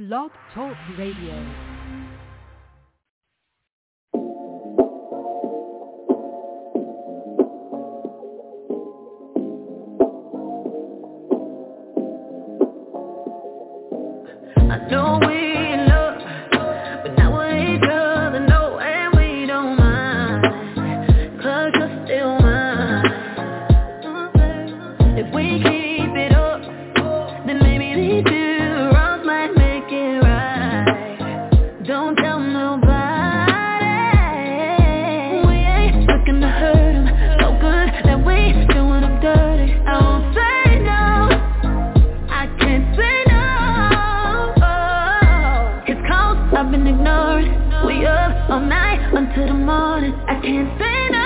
Blog Talk Radio. I know we in love, but now we each other know, and we don't mind, 'cause you're still mine. If we keep it up, then maybe these two wrongs might make it right. Don't tell nobody, we ain't looking to hurt them. So good that we doing them dirty. I won't say no, I can't say no. I've been ignored. We up all night until the morning. I can't say no.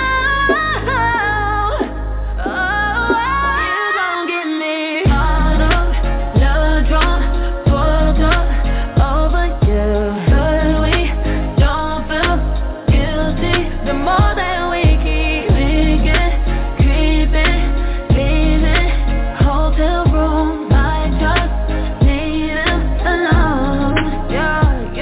You don't get me caught up, love drunk, pulled up over you. But we don't feel guilty. The more that we keep thinking, creeping, leaving hotel room, might just need him alone. Yeah.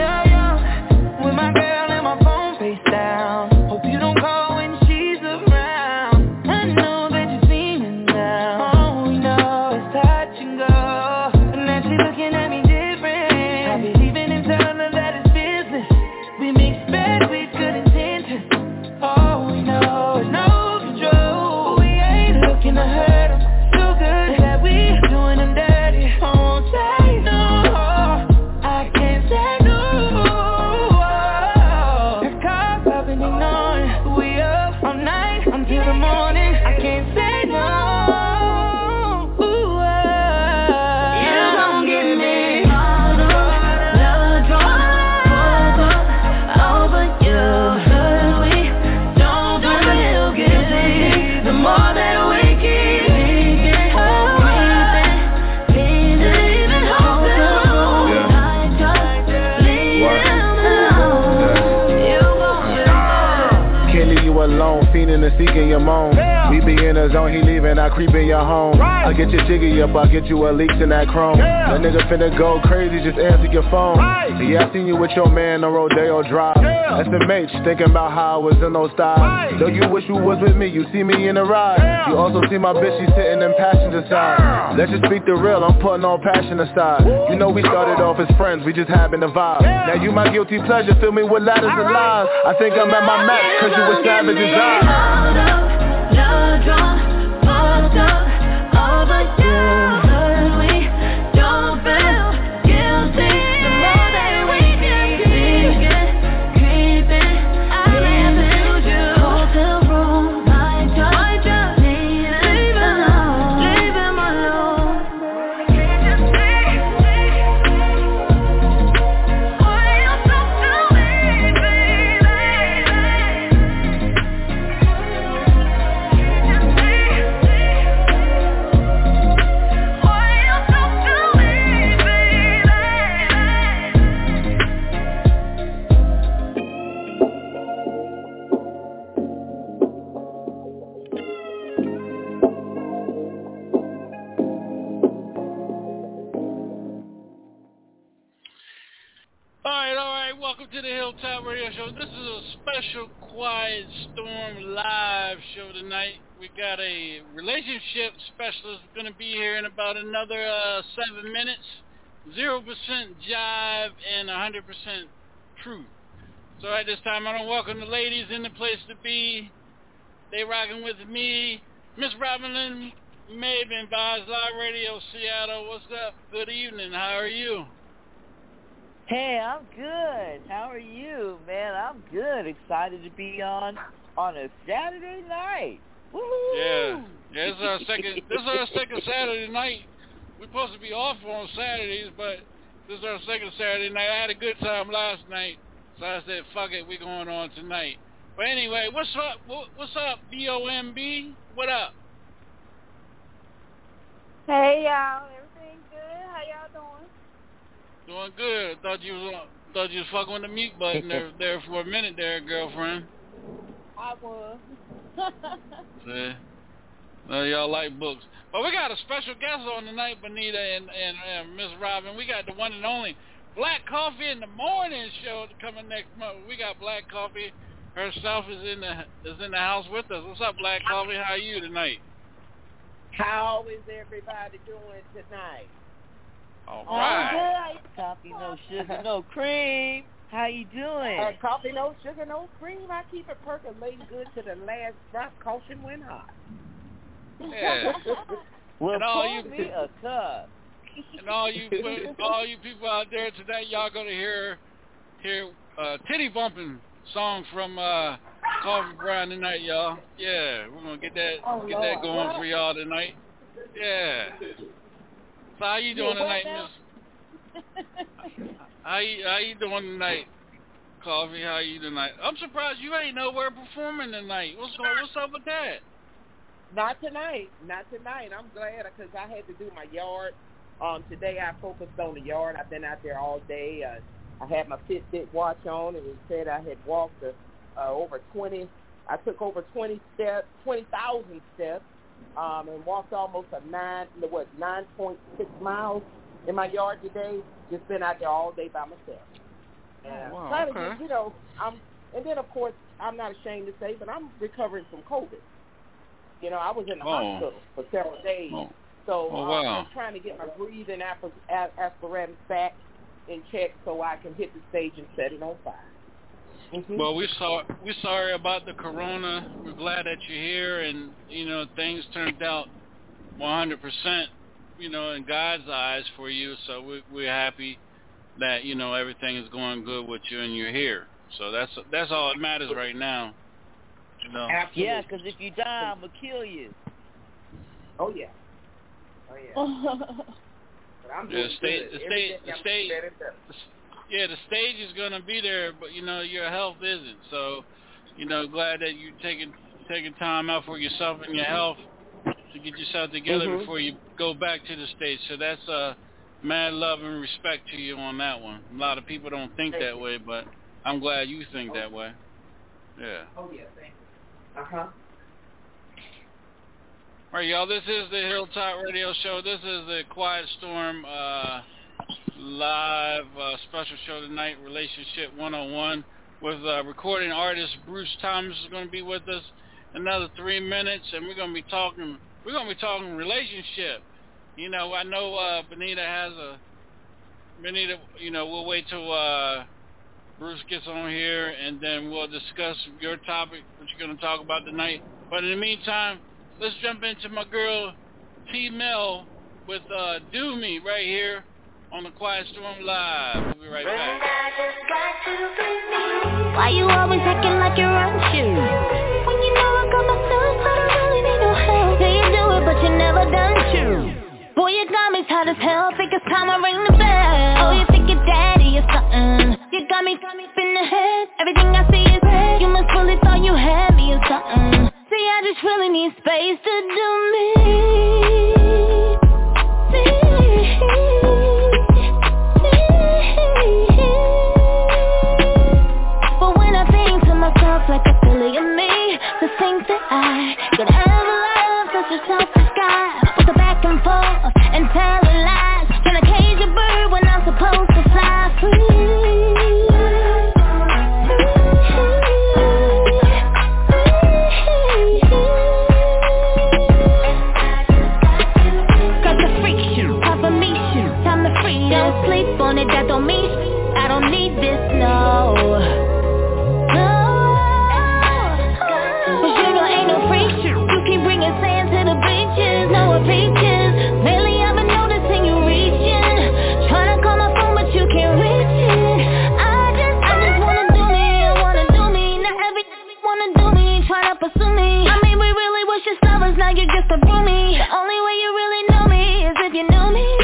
And seeking your moan. We be in the zone, he leaving, I creep in your home. I get your jiggy up, I get you a leaks in that chrome. That nigga finna go crazy, just answer your phone. Yeah, I seen you with your man on Rodeo Drive. SMH, thinking about how I was in those styles. Though you wish you was with me, you see me in the ride. You also see my bitch, she sitting in passenger side. Let's just speak the real, I'm putting all passion aside. You know we started off as friends, we just having a vibe. Now you my guilty pleasure, fill me with ladders and lies. I think I'm at my max, 'cause you was savage as I. Love drunk, fucked up over you. But we don't feel guilty. The more that we keep thinking, creeping, leaving you. Hotel room, might just need him alone. Leave him alone. Can't you see? Why you so to me, baby? Alright, welcome to the Hilltop Radio Show. This is a special Quiet Storm live show tonight. We got a relationship specialist going to be here in about another 7 minutes. 0% jive and 100% truth. So at this time, I don't welcome the ladies in the place to be. They rocking with me. Miss Robin Maven, Vibes Live Radio, Seattle. What's up? Good evening. How are you? Hey, I'm good. How are you, man? I'm good. Excited to be on a Saturday night. Woo-hoo! Yeah. This is our second Saturday night. We're supposed to be off on Saturdays, but this is our second Saturday night. I had a good time last night, so I said, "Fuck it, we're going on tonight." But anyway, what's up? What's up, BOMB? What up? Hey y'all, everything good? How y'all doing? Doing good. Thought you was fucking with the mute button there for a minute there, girlfriend. I was. See? Well, y'all like books. But we got a special guest on tonight, Benita and Miss Robin. We got the one and only Black Coffee in the Morning show coming next month. We got Black Coffee herself is in the house with us. What's up, Black Coffee? How are you tonight? How is everybody doing tonight? All right. Coffee, no sugar, no cream. How you doing? Coffee, no sugar, no cream. I keep it percolating good to the last drop. Caution when hot. Yeah. Well, and pour me a cup. And all you people out there tonight, y'all gonna hear titty bumping song from Coffee Brown tonight, y'all. Yeah, we're gonna get that going for y'all tonight. Yeah. So how you doing tonight, Miss? How you doing tonight, Coffee? How you tonight? I'm surprised you ain't nowhere performing tonight. What's up with that? Not tonight. I'm glad because I had to do my yard. Today I focused on the yard. I've been out there all day. I had my Fitbit watch on, and it said I had walked over 20. I took over 20,000 steps, and walked almost 9.6 miles in my yard today. Just been out there all day by myself. Wow, okay. And then of course I'm not ashamed to say, but I'm recovering from COVID. I was in the hospital for several days. So I'm trying to get my breathing apparatus back in check so I can hit the stage and set it on fire. Mm-hmm. Well, we're sorry about the corona. We're glad that you're here, and things turned out 100%, in God's eyes for you. So we're happy that everything is going good with you and you're here. So that's all that matters right now. Absolutely. Yeah, because if you die, I'm gonna kill you. Oh yeah. But I'm doing good. The stage is gonna be there, but your health isn't. So, glad that you're taking time out for yourself and your health to get yourself together before you go back to the stage. So that's mad love and respect to you on that one. A lot of people don't think that way, but I'm glad you think that way. Yeah. Oh yeah, thank you. Uh-huh. All right, y'all, this is the Hilltop Radio Show. This is the Quiet Storm live special show tonight, Relationship 101, with recording artist Bruce Thomas is going to be with us another 3 minutes, and we're going to be talking relationship. I know Benita, we'll wait till Bruce gets on here, and then we'll discuss your topic, what you're going to talk about tonight. But in the meantime, let's jump into my girl T-Mel with Do Me right here on the Quiet Storm Live. We'll be right back. Why you always acting like you're unsure? When you know I got myself, I don't really need no help. Yeah, you do it, but you never done true. Boy, you got me tired as hell. Think it's time I ring the bell. Oh, you think your daddy is something? You got me in the head. Everything I see is red. You must really thought you had me or something. See, I just really need space to do me. But when I think to myself like a silly of me, to think that I could ever love such a selfish guy, with the back and forth and telling lies, trying to cage a bird when I'm supposed to fly free. Don't sleep on it, that don't mean I don't need this, no. But you know ain't no freak shit. You keep bringing sand to the beaches, no peaches. Lately I've been noticing you reaching, trying to call my phone but you can't reach it. I just wanna do me, I wanna do me. Not everything wanna do me, trying to pursue me. I mean we really was just lovers, now you're just a roomie. The only way you really know me is if you knew me.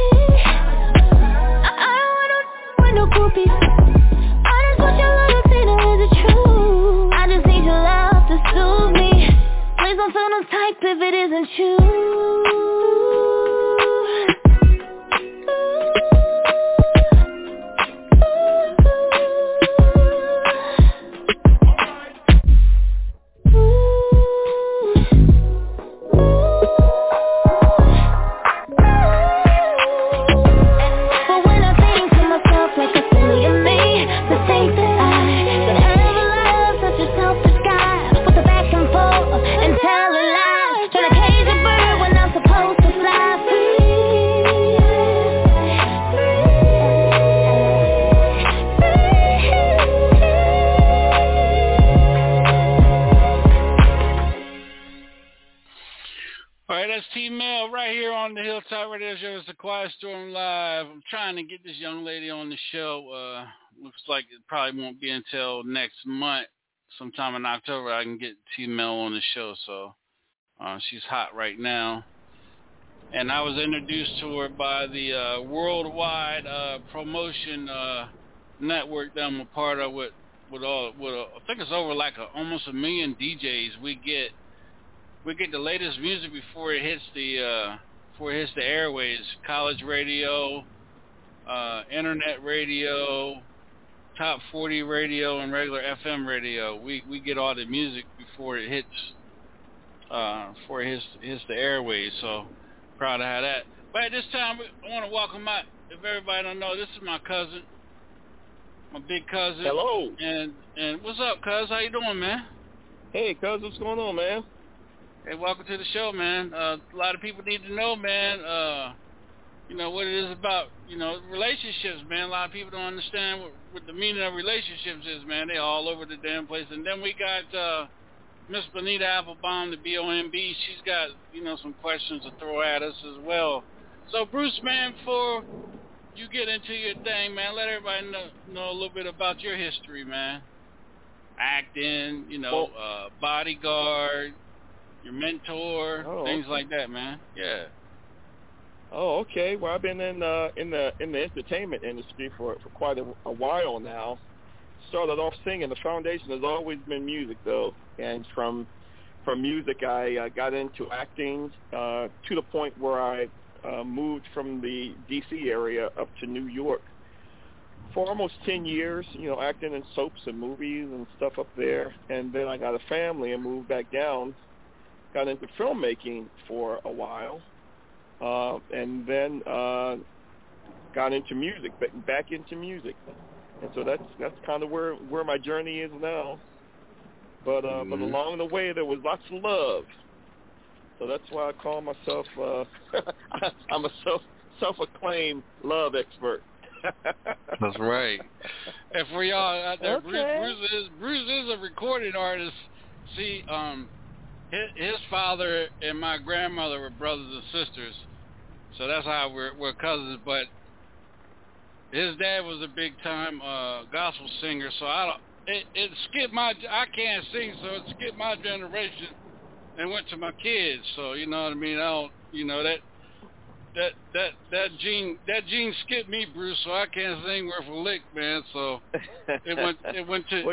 No groupies. I just want your love to see that is it true. I just need your love to soothe me. Please don't feel no type if it isn't you. Like a Loud Radio Show. It's the Quiet Storm Live. I'm trying to get this young lady on the show. Looks like it probably won't be until next month. Sometime in October, I can get T-Mel on the show. So she's hot right now. And I was introduced to her by the worldwide promotion network that I'm a part of with I think it's over like almost 1 million DJs. We get the latest music before it hits the airways. College radio, internet radio, top 40 radio, and regular FM radio. We get all the music before it hits the airways. So proud to have that. But at this time, I want to welcome if everybody don't know, this is my cousin, my big cousin. Hello. And what's up, cuz? How you doing, man? Hey, cuz, what's going on, man? Hey, welcome to the show, man. A lot of people need to know, man, what it is about, relationships, man. A lot of people don't understand what the meaning of relationships is, man. They're all over the damn place. And then we got Miss Bonita Applebaum, the BOMB. She's got, some questions to throw at us as well. So, Bruce, man, before you get into your thing, man, let everybody know a little bit about your history, man. Acting, bodyguard, your mentor, things like that, man. Yeah. Oh, okay. Well, I've been in the entertainment industry for quite a while now. Started off singing. The foundation has always been music, though, and from music, I got into acting to the point where I moved from the D.C. area up to New York for almost 10 years, acting in soaps and movies and stuff up there. And then I got a family and moved back down, got into filmmaking for a while, and then got into music, back into music. And so that's kind of where my journey is now. But along the way, there was lots of love. So that's why I call myself, I'm a self-acclaimed love expert. That's right. And for y'all out there, Okay. Bruce is a recording artist. See, his father and my grandmother were brothers and sisters. So that's how we're cousins. But his dad was a big-time gospel singer. So it skipped I can't sing, so it skipped my generation and went to my kids. So you know what I mean. That gene skipped me, Bruce. So I can't sing worth a lick, man. So it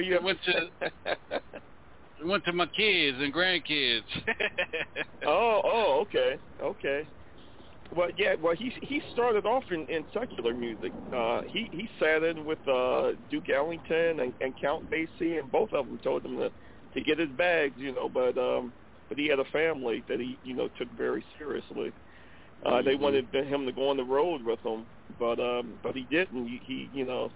went to my kids and grandkids. Okay. Well, yeah. Well, he started off in secular music. He sat in with Duke Ellington and Count Basie, and both of them told him to get his bags, But he had a family that he, took very seriously. They wanted him to go on the road with them, but he didn't. He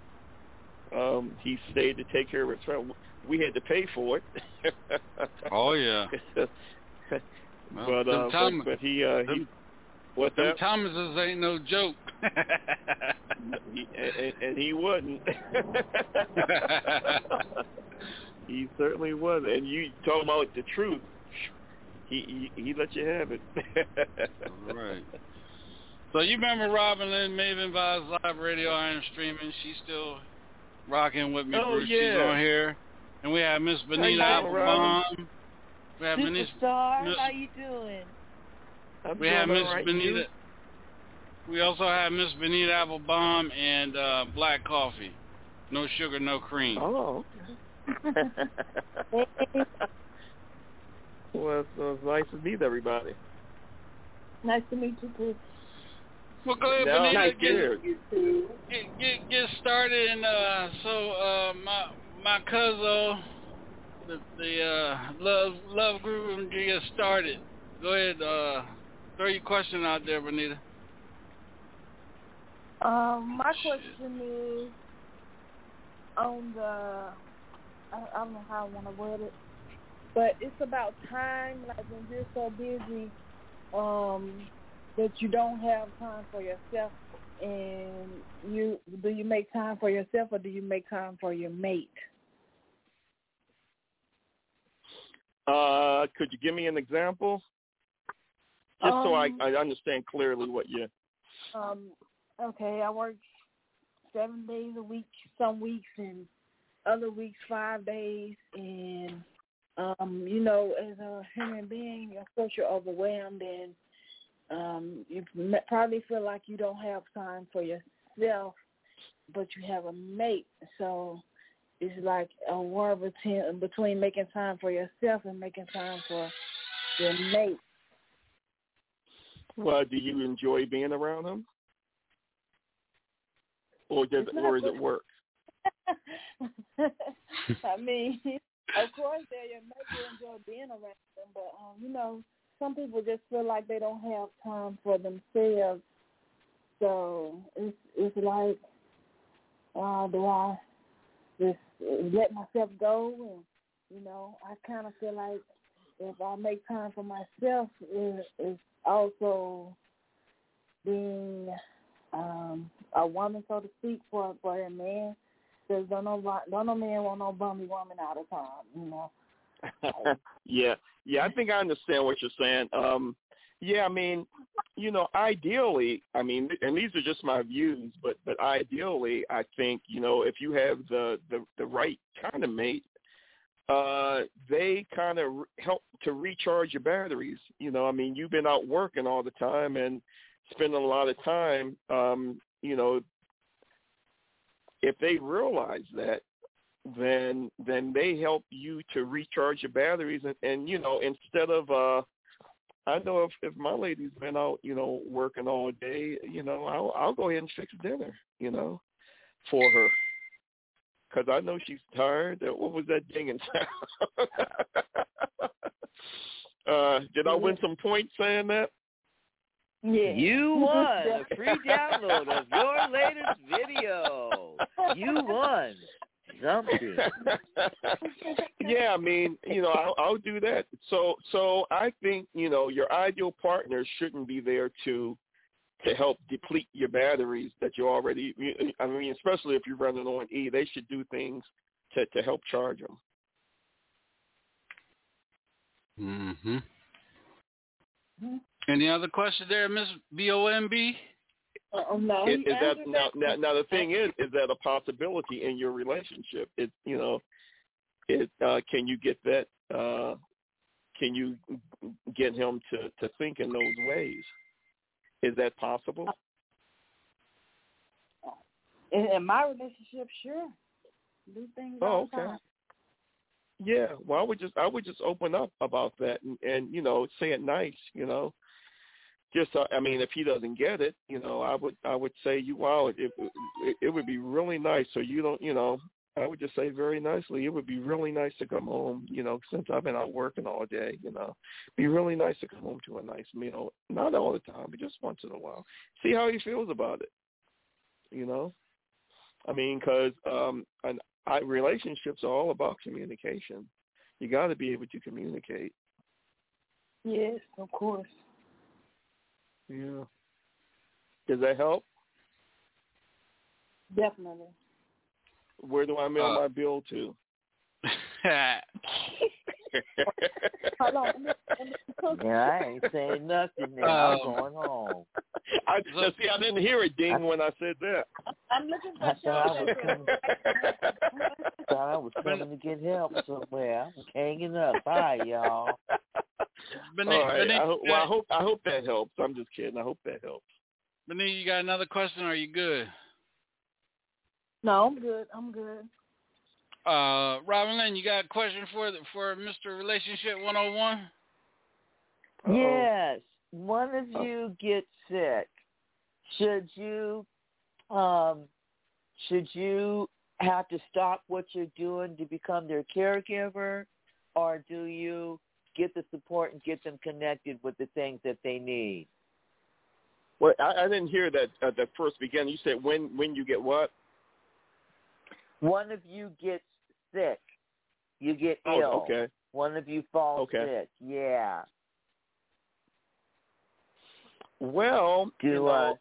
stayed to take care of his family. We had to pay for it. Oh yeah. But he what them that? Thomases ain't no joke. and he wasn't. He certainly wasn't. And you talking about the truth. He let you have it. Right. So you remember Robin Lynn Maven via Live Radio Iron Streaming? She's still rocking with me, Bruce. Yeah. She's on here. And we have Miss Bonita Applebaum. We have Superstar, how you doing? We have Miss Bonita. We also have Miss Bonita Applebaum and Black Coffee. No sugar, no cream. Oh, okay. Well, it's nice to meet everybody. Nice to meet you too. Well, go ahead, No, Bonita, nice to get started. And my cousin, the love group, get started. Go ahead, throw your question out there, Bonita. My question is on the, I don't know how I want to word it, but it's about time, like when you're so busy that you don't have time for yourself, and do you make time for yourself or do you make time for your mate? Could you give me an example? so I understand clearly what you. Okay, I work 7 days a week, some weeks, and other weeks 5 days, and you know, as a human being, of course you're overwhelmed, and you probably feel like you don't have time for yourself, but you have a mate, so it's like a war between making time for yourself and making time for your mate. Well, do you enjoy being around him? Or is it work? I mean, of course, you enjoy being around them, but you know, some people just feel like they don't have time for themselves. So it's like, do I just let myself go? And you know, I kind of feel like if I make time for myself, it's also being a woman, so to speak, for a man. Because don't no man want no bummy woman all the time, you know. Yeah, I think I understand what you're saying. Yeah, I mean, you know, ideally, I mean, and these are just my views, but ideally, I think, you know, if you have the right kind of mate, they kind of help to recharge your batteries. You know, I mean, you've been out working all the time and spending a lot of time, you know, if they realize that, then they help you to recharge your batteries. And you know, instead of, I know if my lady's been out, you know, working all day, you know, I'll go ahead and fix dinner, you know, for her. Because I know she's tired. What was that dinging sound? Did I win some points saying that? Yeah. You won a free download of your latest video. You won something. Yeah, I mean, you know, I'll do that. So I think, you know, your ideal partner shouldn't be there to help deplete your batteries that you already, I mean, especially if you're running on E, they should do things to help charge them. Mm-hmm. Any other questions there, Miss BOMB? No. Is that now the thing is that a possibility in your relationship? It's, you know, can you get that? Can you get him to think in those ways? Is that possible? In my relationship, sure. Do things all the time. Yeah, well, I would just open up about that and you know, say it nice, you know. Just I mean, if he doesn't get it, you know, I would say, it would be really nice. So you don't, you know, I would just say very nicely, it would be really nice to come home, you know, since I've been out working all day, you know. Be really nice to come home to a nice meal, not all the time, but just once in a while. See how he feels about it, you know. I mean, because relationships are all about communication. You got to be able to communicate. Yes, of course. Yeah. Does that help? Definitely. Where do I mail my bill to? Hold on. Yeah, I ain't saying nothing there. I'm going home. I didn't hear a ding when I said that. I'm looking for I thought I was coming to get help somewhere. I'm hanging up. Bye, y'all. All right. I hope that helps. I'm just kidding. I hope that helps. Benita, you got another question, or are you good? No, I'm good. Robin Lynn, you got a question for Mr. Relationship 101? Yes. One of you gets sick. Should you have to stop what you're doing to become their caregiver, or do you get the support and get them connected with the things that they need? Well, I didn't hear that at the first beginning. You said when you get what? One of you gets sick. You get ill. Okay. One of you falls sick. Yeah. Well, do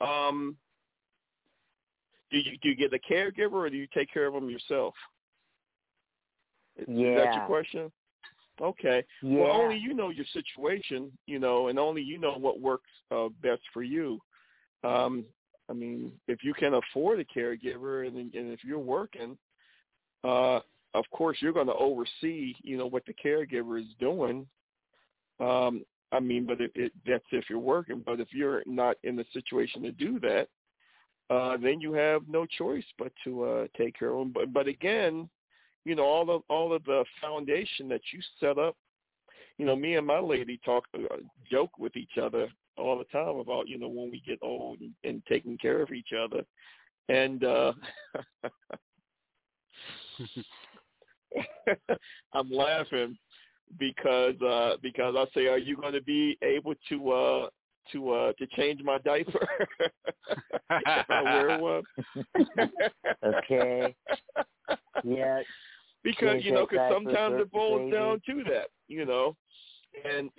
you get a caregiver, or do you take care of them yourself? Is that your question? Okay. Yeah. Well, only you know your situation, and only you know what works best for you. I mean, if you can afford a caregiver and if you're working, of course you're going to oversee, what the caregiver is doing. I mean, but that's if you're working. But if you're not in the situation to do that, then you have no choice but to take care of them. But again, all of the foundation that you set up. Me and my lady joke with each other all the time about, when we get old and taking care of each other. And I'm laughing because I say, are you going to be able to change my diaper if I wear one? Okay. Yeah. Because because sometimes it boils down to that, and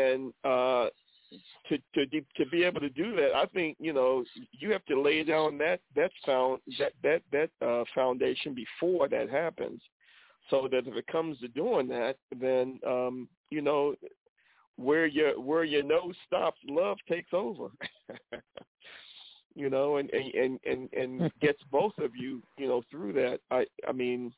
to be able to do that, I think you have to lay down that foundation before that happens, so that if it comes to doing that, then where your nose stops, love takes over. And gets both of you through that. I mean,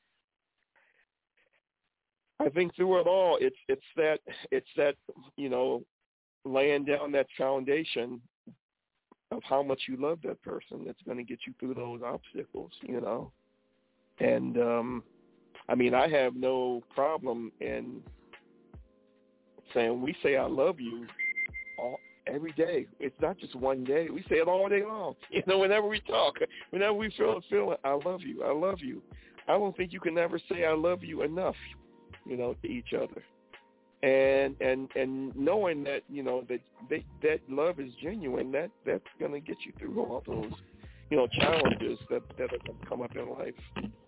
I think through it all, it's that laying down that foundation of how much you love that person that's going to get you through those obstacles, And I mean, I have no problem in saying we say I love you every day. It's not just one day. We say it all day long. Whenever we talk, whenever we feel I love you. I love you. I don't think you can ever say I love you enough. To each other, and knowing that that love is genuine, that's going to get you through all those challenges that are going to come up in life.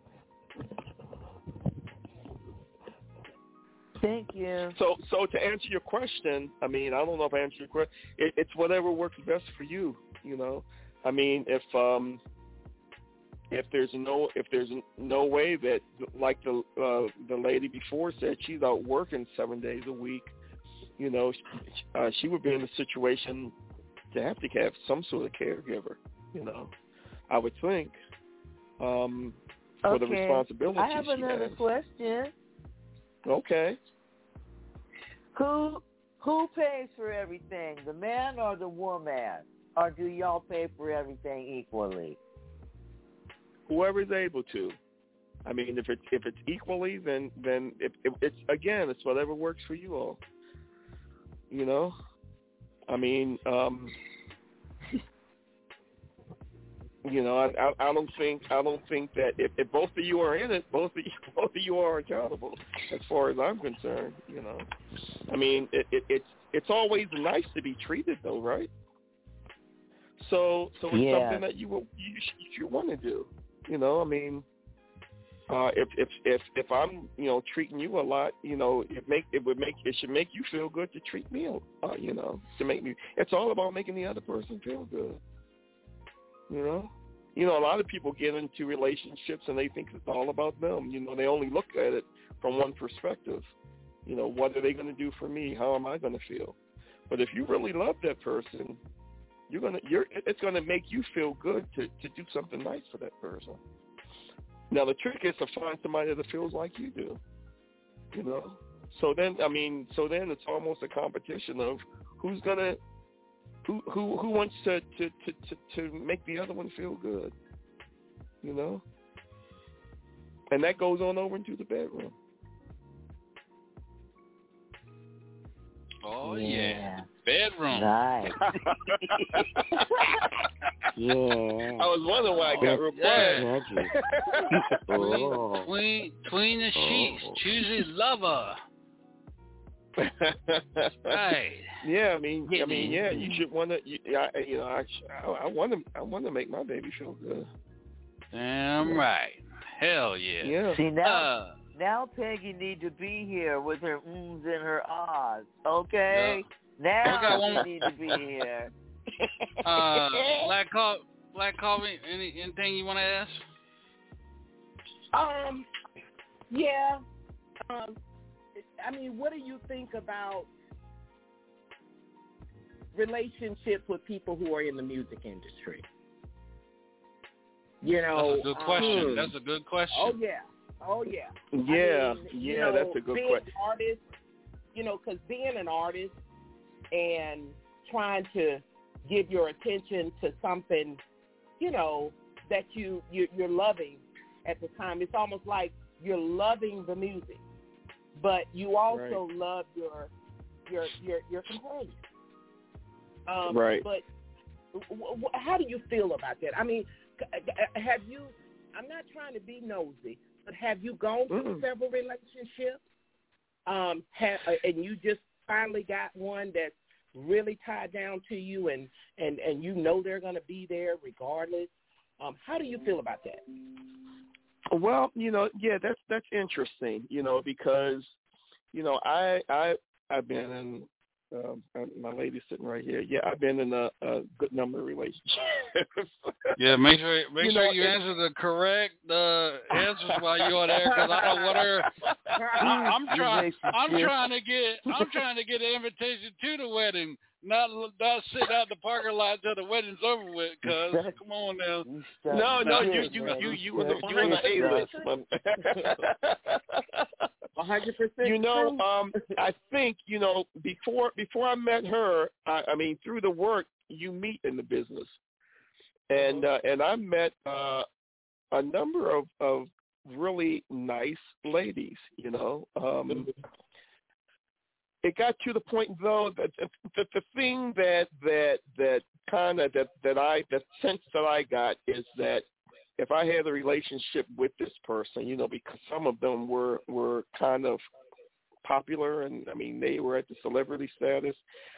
Thank you. So to answer your question, I mean, I don't know if I answered your question. It's whatever works best for you. I mean, if there's no way that, like the lady before said, she's out working 7 days a week, she would be in a situation to have some sort of caregiver, I would think, for the responsibility. I have another question. Okay. Who pays for everything, the man or the woman, or do y'all pay for everything equally? Whoever's able to. I mean, if it's equally, then it's whatever works for you all. I mean, I don't think that if both of you are in it, both of you are accountable, as far as I'm concerned. I mean, it's always nice to be treated, though, right? So it's something that you want to do. I mean, if I'm treating you a lot, it should make you feel good to treat me, to make me. It's all about making the other person feel good. A lot of people get into relationships and they think it's all about them. They only look at it from one perspective. What are they going to do for me? How am I going to feel? But if you really love that person, it's going to make you feel good to do something nice for that person. Now the trick is to find somebody that feels like you do. So then it's almost a competition of who wants to make the other one feel good. And that goes on over into the bedroom. Oh yeah. Bedroom. Nice. Yeah. I was wondering why I got real quiet. Between the sheets, choosy lover. Right. Yeah, I mean, you should want to. I want to make my baby feel good. Damn right. Hell yeah. Yeah. See now Peggy need to be here with her ums and her ahs. Okay. Yeah. Now she need to be here. Black Coffee, anything you want to ask? Yeah. what do you think about relationships with people who are in the music industry? That's a good question. That's a good question. Oh yeah. Yeah, that's a good question. Artist, because being an artist and trying to give your attention to something, that you're loving at the time, it's almost like you're loving the music, but you also love your companion. Right. But how do you feel about that? I mean, have you? I'm not trying to be nosy, but have you gone through several relationships? And you just finally got one that's really tied down to you, and they're going to be there regardless. How do you feel about that? Well, that's interesting, because, I've been in, my lady's sitting right here. Yeah, I've been in a good number of relationships. Yeah, make sure you answer the correct answers while you're there, because I don't want her. I'm trying to get an invitation to the wedding, not sit out the parking lot till the wedding's over with. Cause come on now. No, you were the A-list. 100%. I think before I met her, I mean through the work you meet in the business, and I met a number of really nice ladies. It got to the point though that the thing that sense that I got is that if I had a relationship with this person, because some of them were kind of popular, and I mean they were at the celebrity status,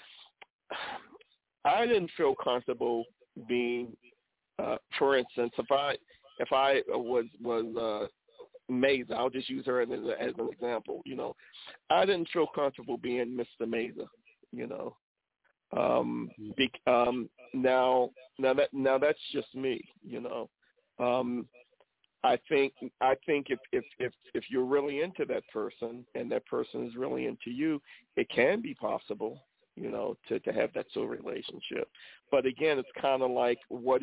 I didn't feel comfortable being, for instance, if I was Meza, I'll just use her as an example. I didn't feel comfortable being Mr. Meza. Now that's just me. I think if you're really into that person and that person is really into you, it can be possible, to have that sort of relationship. But again, it's kind of like, what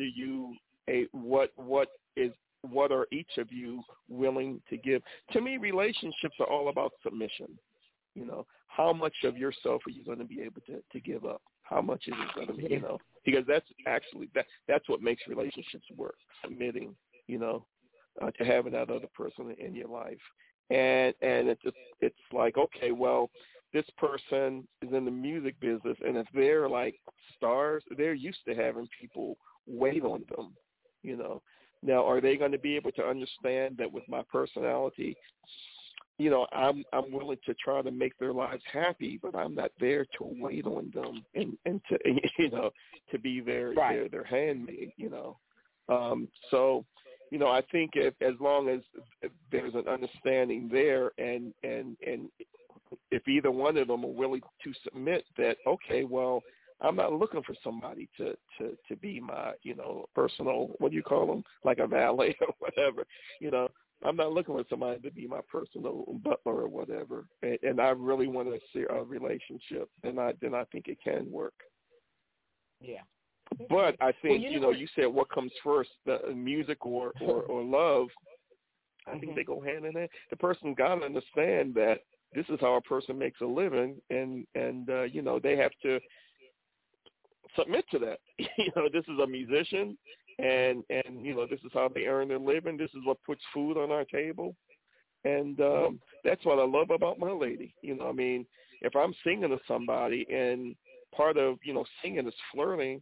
are each of you willing to give? To me, relationships are all about submission. How much of yourself are you going to be able to give up? How much is it going to be, because that's actually, that's what makes relationships work, submitting, to having that other person in your life. And it's like, okay, well, this person is in the music business, and if they're like stars, they're used to having people wait on them, Now, are they going to be able to understand that with my personality, I'm willing to try to make their lives happy, but I'm not there to wait on them and to, to be their handmaid, So, I think as long as there's an understanding there, and if either one of them are willing to submit that, okay, well, I'm not looking for somebody to be my, personal, what do you call them? Like a valet or whatever, I'm not looking for somebody to be my personal butler or whatever. And I really want to see a relationship, then I think it can work. Yeah. But I think, you said what comes first, the music or love. I think they go hand in hand. The person got to understand that this is how a person makes a living, and they have to submit to that. This is a musician, and this is how they earn their living. This is what puts food on our table, and that's what I love about my lady. If I'm singing to somebody, and part of singing is flirting,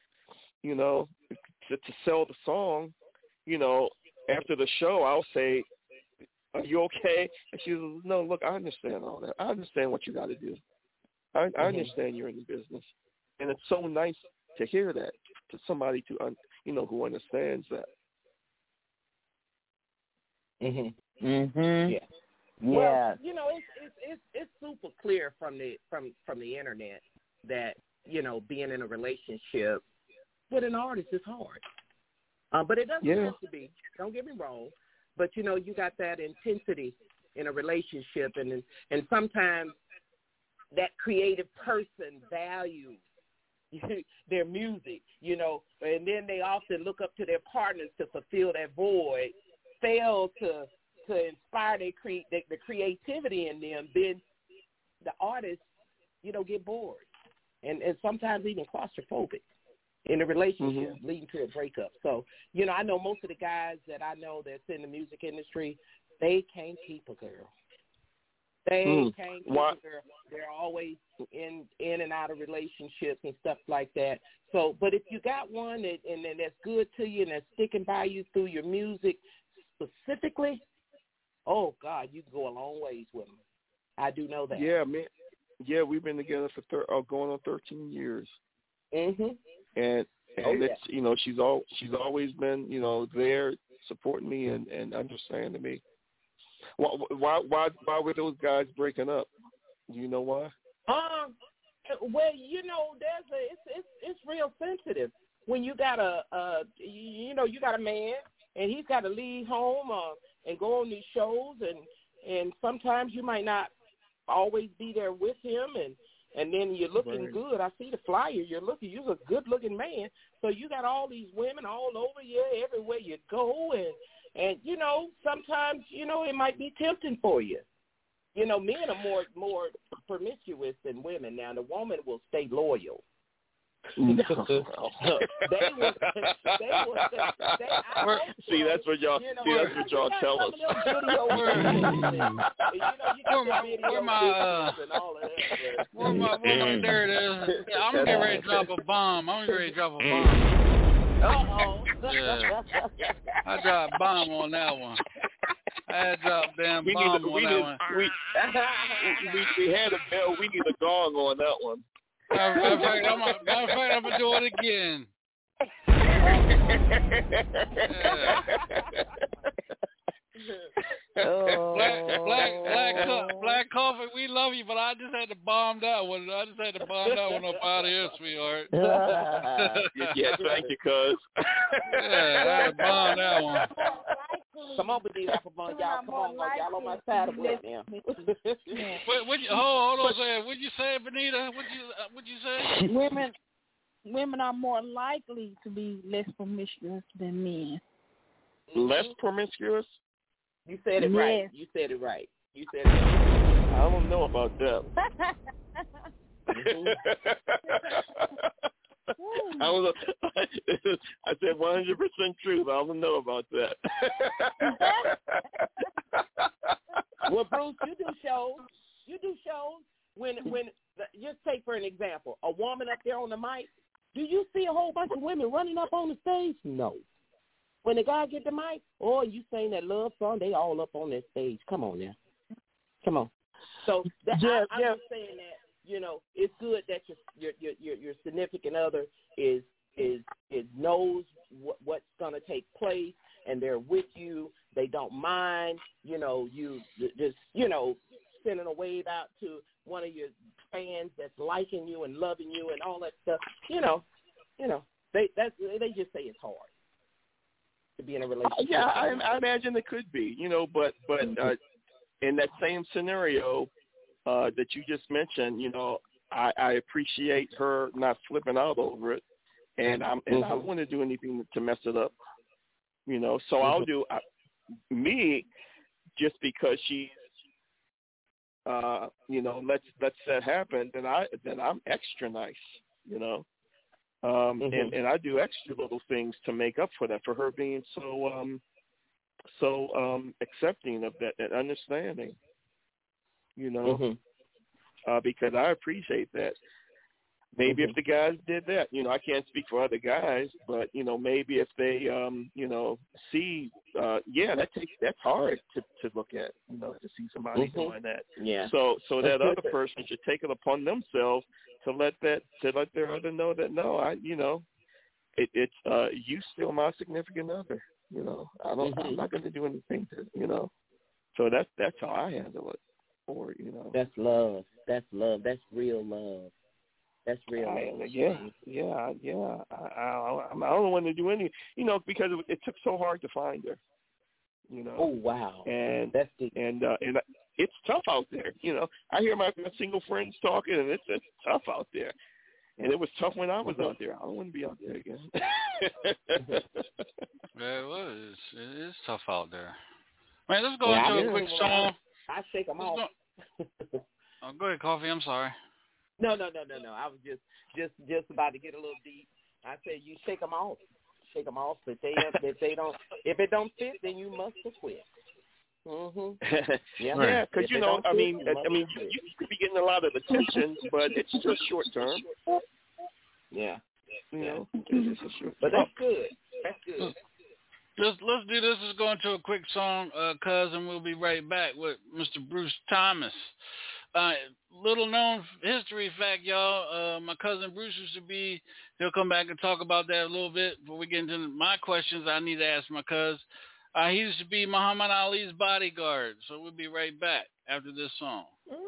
to sell the song, after the show I'll say, "Are you okay?" And she says, "No, look, I understand all that. I understand what you got to do. I understand you're in the business." And it's so nice to hear that, to somebody who understands that. Yeah. Well, it's super clear from the internet that being in a relationship with an artist is hard. But it doesn't have to be. Don't get me wrong. But you got that intensity in a relationship, and sometimes that creative person values their music, you know, and then they often look up to their partners to fulfill that void, fail to inspire the creativity in them, then the artists, you know, get bored and sometimes even claustrophobic in a relationship, leading to a breakup. So, you know, I know most of the guys that I know that's in the music industry, they can't keep a girl. They can't keep a girl. They're always in and out of relationships and stuff like that. So, but if you got one and that's good to you and that's sticking by you through your music specifically, oh, God, you can go a long ways with them. I do know that. Yeah, man. Yeah, we've been together for going on 13 years. Mhm. And it's, you know, she's always been, you know, there supporting me and understanding me. Why were those guys breaking up? Do you know why? Well, you know, it's real sensitive when you got you got a man and he's got to leave home and go on these shows and sometimes you might not always be there with him and then you're looking good. I see the flyer. You're a good-looking man. So you got all these women all over you everywhere you go, and you know, sometimes, you know, it might be tempting for you. You know, men are more promiscuous than women. Now, the woman will stay loyal. No. See, that's what y'all. That's what y'all tell us. Where my there it is. Yeah, I'm getting ready to drop a bomb. Yeah. I dropped a bomb on that one. I had dropped damn bomb on that one. We had a bell. We need a gong on that one. Matter of fact, I'm going to do it again. Black Coffee, we love you, but I just had to bomb that one. Up out of here, sweetheart. Yeah, thank you, cuz. Yeah, I had to bomb that one. Come on with these Applebaum, y'all. Come on, y'all on my side of it now. Hold on a second. What'd you say, Benita? What'd you say? Women are more likely to be less promiscuous than men. Less promiscuous? You said it right. You said it right. I don't know about that. I don't know. I said 100% truth. I don't know about that. Well, Bruce, you do shows. When just take for an example, a woman up there on the mic. Do you see a whole bunch of women running up on the stage? No. When the guy get the mic, you sing that love song, they all up on that stage. Come on now. Come on. So I'm just saying that, you know, it's good that your significant other is knows what's going to take place, and they're with you. They don't mind, you know, you just, you know, sending a wave out to one of your fans that's liking you and loving you and all that stuff. You know, they just say it's hard to be in a relationship. Yeah, I imagine it could be, you know, but in that same scenario that you just mentioned, you know, I appreciate her not flipping out over it, and I don't want to do anything to mess it up, you know. So I'll do me just because she's, you know, let's that happen. Then I'm extra nice, you know. And I do extra little things to make up for that, for her being so accepting of that and understanding, you know, because I appreciate that. Maybe if the guys did that, you know, I can't speak for other guys, but, you know, maybe if they, you know, see, that's hard to look at, you know, to see somebody doing that. Yeah. So that other person should take it upon themselves to let their other know that, no, you know, it's you still my significant other, you know. I'm not going to do anything to, you know. So that's how I handle it. Or, you know. That's love. That's love. That's real love. That's real love. Yeah. I don't want to do any, you know, because it took so hard to find her. You know. Oh wow. And that's deep. And it's tough out there. You know, I hear my single friends talking, and it's tough out there. And it was tough when I was out there. I don't want to be out there again. Yeah, it was. It is tough out there. Man, let's go into a quick song. I shake them off. Go ahead, Coffee. I'm sorry. No. I was just about to get a little deep. I said you shake them off. Shake them off. If it don't fit, then you must quit. Mm-hmm. Yeah, because you know, I mean, you could be getting a lot of attention, but it's just short term. Yeah. You know, it's just short. But that's good. That's good. Let's do this. Let's go into a quick song, cuz, and we'll be right back with Mr. Bruce Thomas. Little known history fact, y'all. My cousin Bruce used to be. He'll come back and talk about that a little bit. Before we get into my questions, I need to ask my cuz. He used to be Muhammad Ali's bodyguard. So we'll be right back after this song.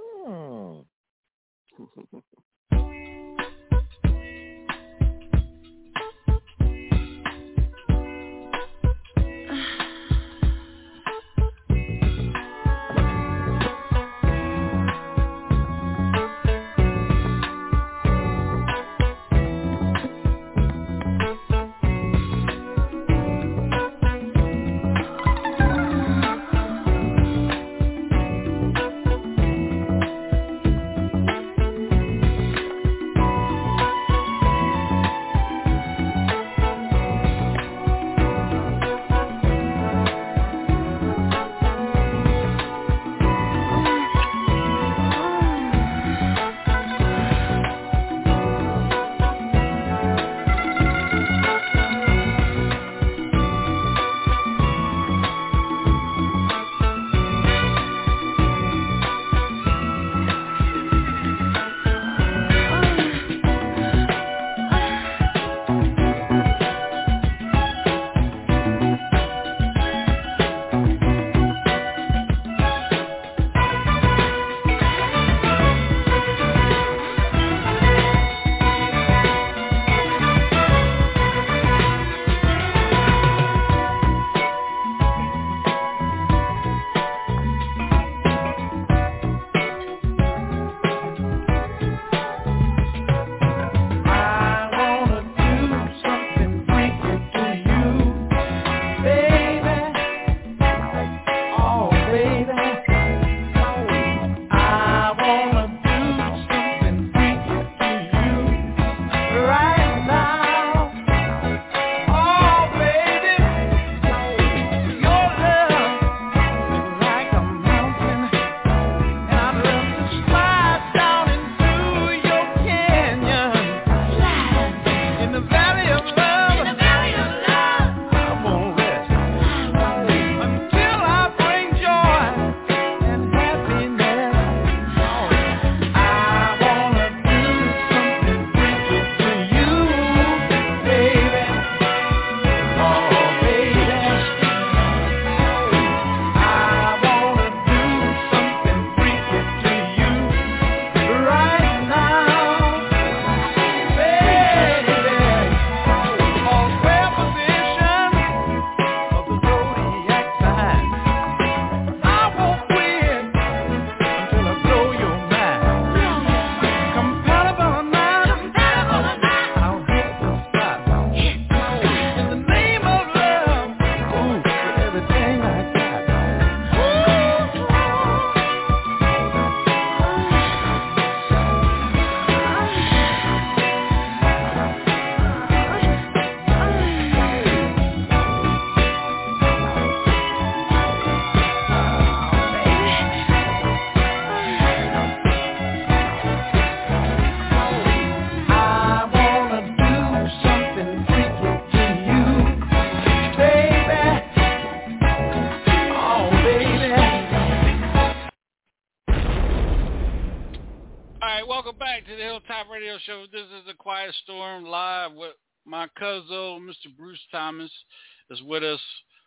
Welcome back to the Hilltop Radio Show. This is the Quiet Storm live with my cousin, Mr. Bruce Thomas, is with us,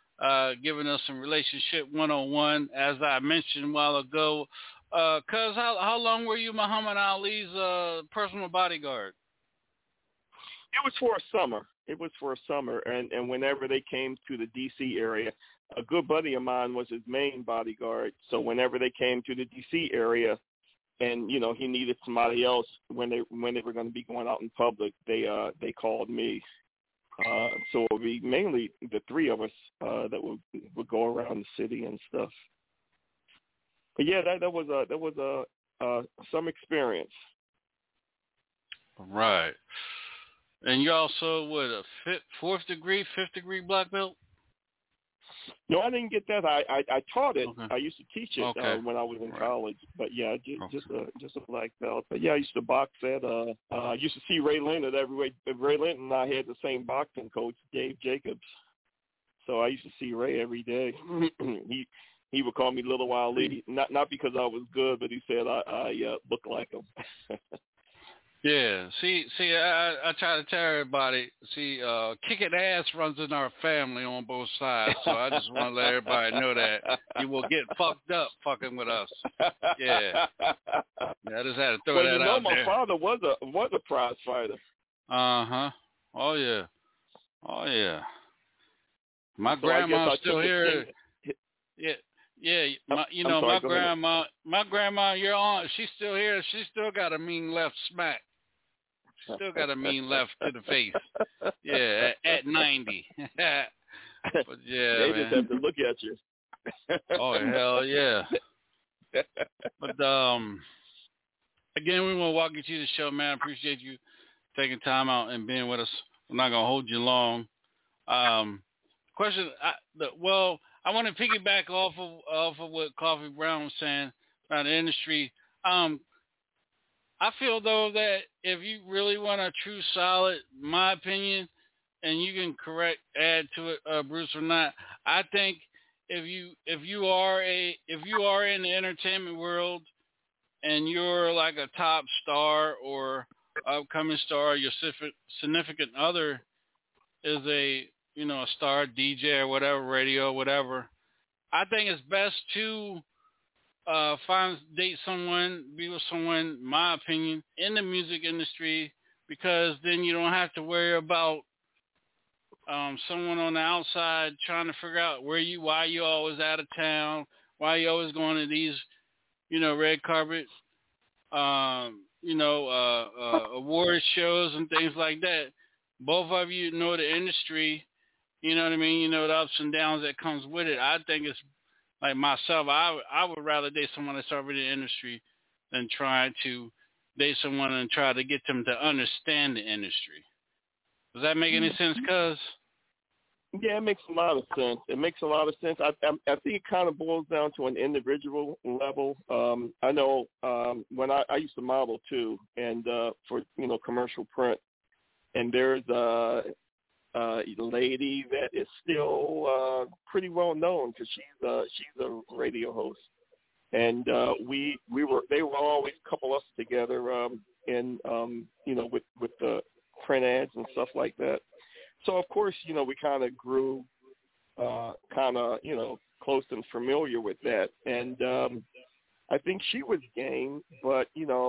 giving us some relationship 101. As I mentioned a while ago, cuz, how long were you Muhammad Ali's personal bodyguard? It was for a summer. And whenever they came to the D.C. area, a good buddy of mine was his main bodyguard. So whenever they came to the D.C. area, and he needed somebody else when they were going to be going out in public, they called me. So it would be mainly the three of us that would go around the city and stuff. But yeah, that was some experience. Right. And you also a fifth degree black belt? No, I didn't get that. I taught it. Okay. I used to teach it when I was in Right. college. But yeah, just a black belt. But yeah, I used to box at. I used to see Ray Leonard every week. Ray Leonard and I had the same boxing coach, Dave Jacobs. So I used to see Ray every day. He would call me Little Ali, not because I was good, but he said I looked like him. Yeah. See, I try to tell everybody, kicking ass runs in our family on both sides. So I just want to let everybody know that you will get fucked up fucking with us. Yeah. I just had to throw that out there. My father was a prize fighter. Uh-huh. Oh, yeah. My grandma's still here. Yeah. Yeah, my grandma, your aunt, she's still here. She still got a mean left smack. She still got a mean left to the face. Yeah, at 90. But yeah, they man. just have to look at you. Oh hell yeah. But again, we want to walk you through the show, man. I appreciate you taking time out and being with us. I'm not gonna hold you long. Question. I want to piggyback off of what Coffee Brown was saying about the industry. I feel though that if you really want a true solid, my opinion, and you can add to it, Bruce, or not. I think if you are in the entertainment world and you're like a top star or upcoming star, your significant other is a star, DJ or whatever, radio, whatever, I think it's best to date someone, be with someone, my opinion, in the music industry, because then you don't have to worry about someone on the outside trying to figure out why you always out of town, why you always going to these, red carpet, award shows and things like that. Both of you know the industry. You know what I mean? You know the ups and downs that comes with it. I think it's like myself. I would rather date someone that's already in the industry than try to date someone and try to get them to understand the industry. Does that make any sense, cuz? Yeah, it makes a lot of sense. I think it kind of boils down to an individual level. I know when I used to model too, and for commercial print, and there's a lady that is still pretty well known because she's a radio host, and they were always couple us together with the print ads and stuff like that. So of course we kind of grew close and familiar with that, and I think she was game, but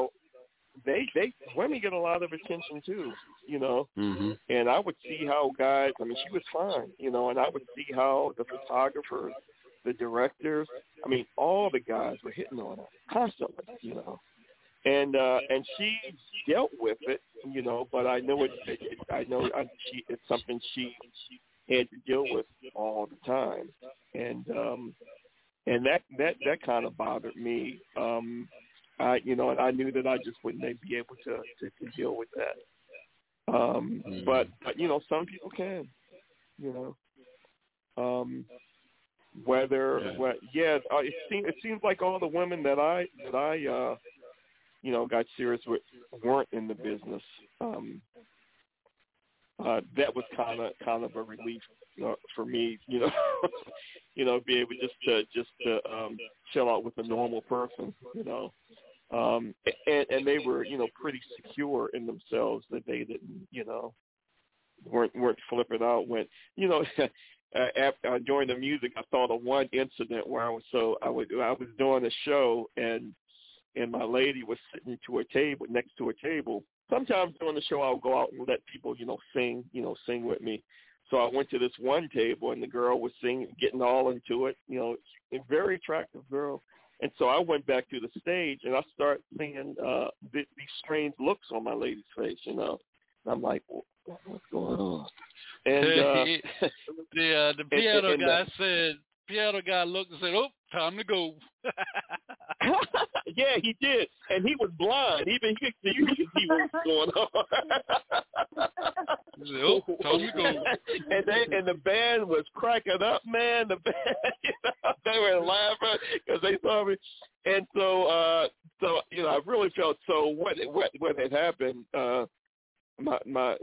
women get a lot of attention too, Mm-hmm. And I would see how guys, she was fine, and I would see how the photographers, the directors, all the guys were hitting on her constantly, and she dealt with it, but I know it's something she had to deal with all the time, and that kind of bothered me. And I knew that I just wouldn't be able to deal with that. But some people can, it seems like all the women that I got serious with weren't in the business. That was kind of a relief for me, be able just to chill out with a normal person, and they were, pretty secure in themselves, that they didn't, weren't flipping out when, during the music, I thought of one incident where I was doing a show and my lady was sitting next to a table. Sometimes during the show, I'll go out and let people, sing with me. So I went to this one table, and the girl was singing, getting all into it, a very attractive girl. And so I went back to the stage, and I started seeing these strange looks on my lady's face, And I'm like, what's going on? And the piano guy said, piano guy looked and said, "Oh, time to go." Yeah, he did, and he was blind. Even he could see what was going on. He said, "Oh, time to go." And the band was cracking up, man. The band, they were laughing because they saw me, and so I really felt so. What had happened? My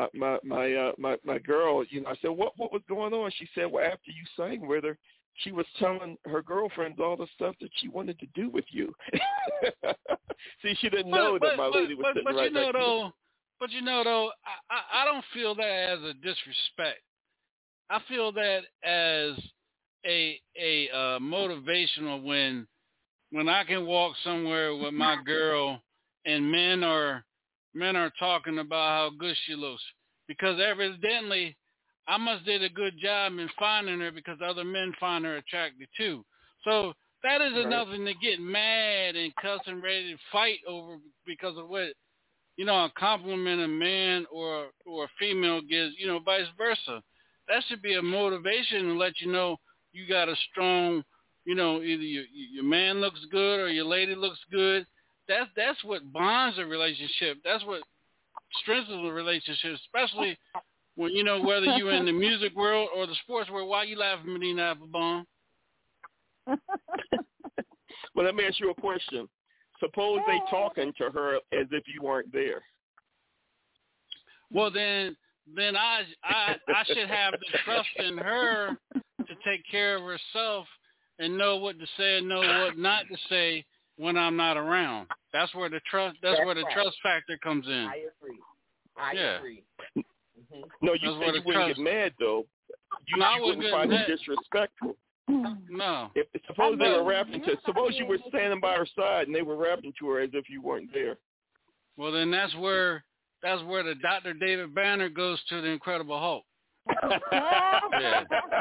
girl, I said, what was going on? She said, well, after you sang with her, she was telling her girlfriends all the stuff that she wanted to do with you. See, she didn't know that my lady was sitting right next to me. But I don't feel that as a disrespect. I feel that as a motivational when I can walk somewhere with my girl and men are talking about how good she looks, because evidently I must did a good job in finding her because other men find her attractive too. So that isn't nothing to get mad and cuss and ready to fight over because of what, a compliment a man or a female gives, vice versa. That should be a motivation to let you know you got a strong, either your man looks good or your lady looks good. That's what bonds a relationship. That's what strengthens a relationship, especially when, whether you're in the music world or the sports world. Why you laughing, Medina Applebaum? Well, let me ask you a question. Suppose they talking to her as if you weren't there. Well, then I should have the trust in her to take care of herself and know what to say and know what not to say when I'm not around. That's where the trust. That's where the trust factor comes in. I agree. I agree. Mm-hmm. No, you said you wouldn't get mad though. You wouldn't find it disrespectful. No. Suppose they were rapping suppose you were standing by her side and they were rapping to her as if you weren't there. Well, then that's where the Dr. David Banner goes to the Incredible Hulk. Yeah.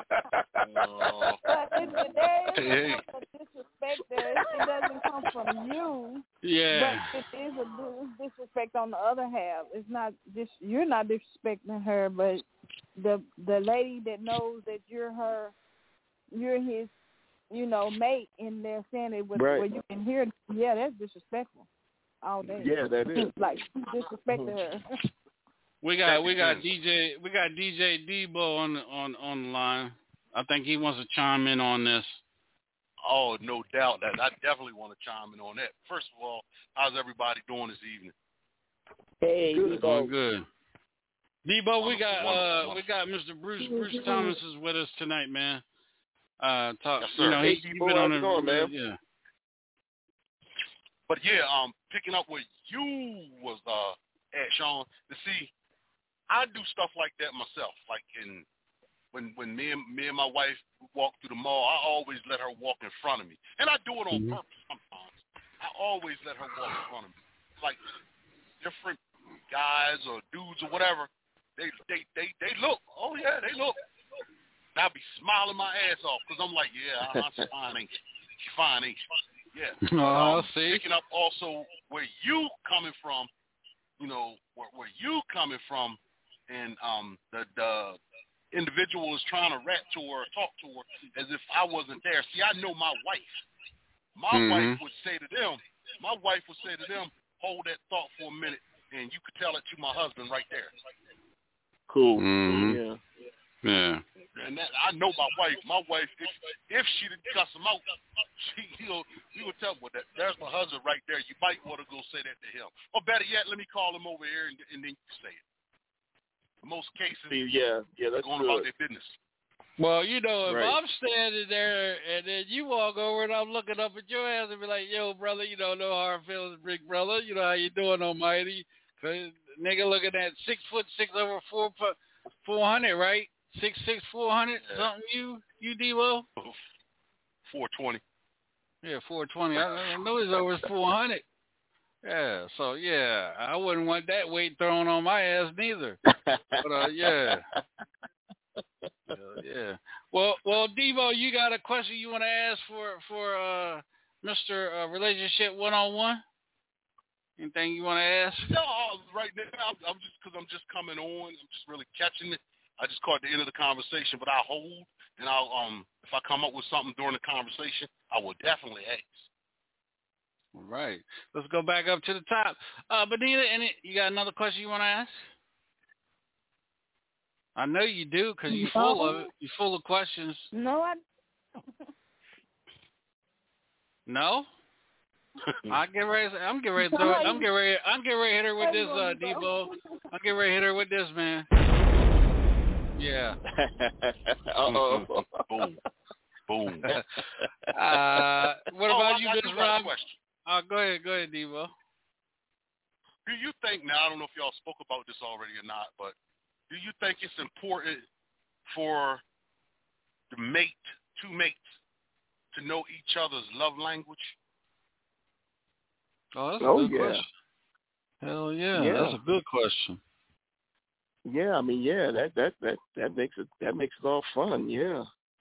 But if there is a disrespect there, it doesn't come from you. Yeah. But it is a disrespect on the other half. It's not just you're not disrespecting her, but the lady that knows that you're his, mate, and they're saying it where you can hear. Yeah, that's disrespectful. All day. Yeah, that is. Like disrespecting her. We got DJ Debo on the line. I think he wants to chime in on this. Oh, no doubt that I definitely want to chime in on that. First of all, how's everybody doing this evening? Hey, Debo. Good. Debo, we got Mr. Bruce Thomas is with us tonight, man. Yes, sir. Hey, Debo, how's it going, man? Yeah. But yeah, picking up where you was at, Sean. To see, I do stuff like that myself. Like when me and my wife walk through the mall, I always let her walk in front of me, and I do it on purpose sometimes. I always let her walk in front of me. Like different guys or dudes or whatever, they look. Oh yeah, they look. And I be smiling my ass off because I'm like, yeah, I'm fine, ain't she? She fine, ain't she? Yeah. Oh, see. Picking up also where you coming from, where you coming from, and the individual is trying to rap to her or talk to her as if I wasn't there. See, I know my wife. My wife would say to them, hold that thought for a minute, and you could tell it to my husband right there. Cool. Mm-hmm. Yeah. And that, I know my wife. My wife, if she didn't cuss him out, he would tell me, well, there's my husband right there. You might want to go say that to him. Or better yet, let me call him over here and then you say it. In most cases, that's going good. about their business. Well, if I'm standing there and then you walk over and I'm looking up at your ass and be like, yo, brother, no hard feelings, big brother. You know how you doing, almighty? Cause nigga looking at 6'6" over 400, right? 6'6", 400, something you Devo? 420. Yeah, 420. I know he's over 400. Yeah, so yeah, I wouldn't want that weight thrown on my ass neither. But yeah. Yeah. Well, Devo, you got a question you want to ask for Mr. Relationship 101? Anything you want to ask? No, right now I'm just coming on. I'm just really catching it. I just caught the end of the conversation, but I'll hold, and I'll if I come up with something during the conversation, I will definitely ask. All right. Let's go back up to the top. Benita, you got another question you want to ask? I know you do because you're full of it. You're full of questions. No, I. No. I'm getting ready to throw it. I'm getting ready to hit her with this, Devo. I'm getting ready to hit her with this, man. Yeah. Boom. Boom. What about you, Miss Rob? Go ahead, Devo. Do you think, now I don't know if y'all spoke about this already or not, but do you think it's important for two mates to know each other's love language? Oh, that's a good question. Hell yeah, that's a good question. Yeah, I mean, yeah, that makes it all fun. Yeah.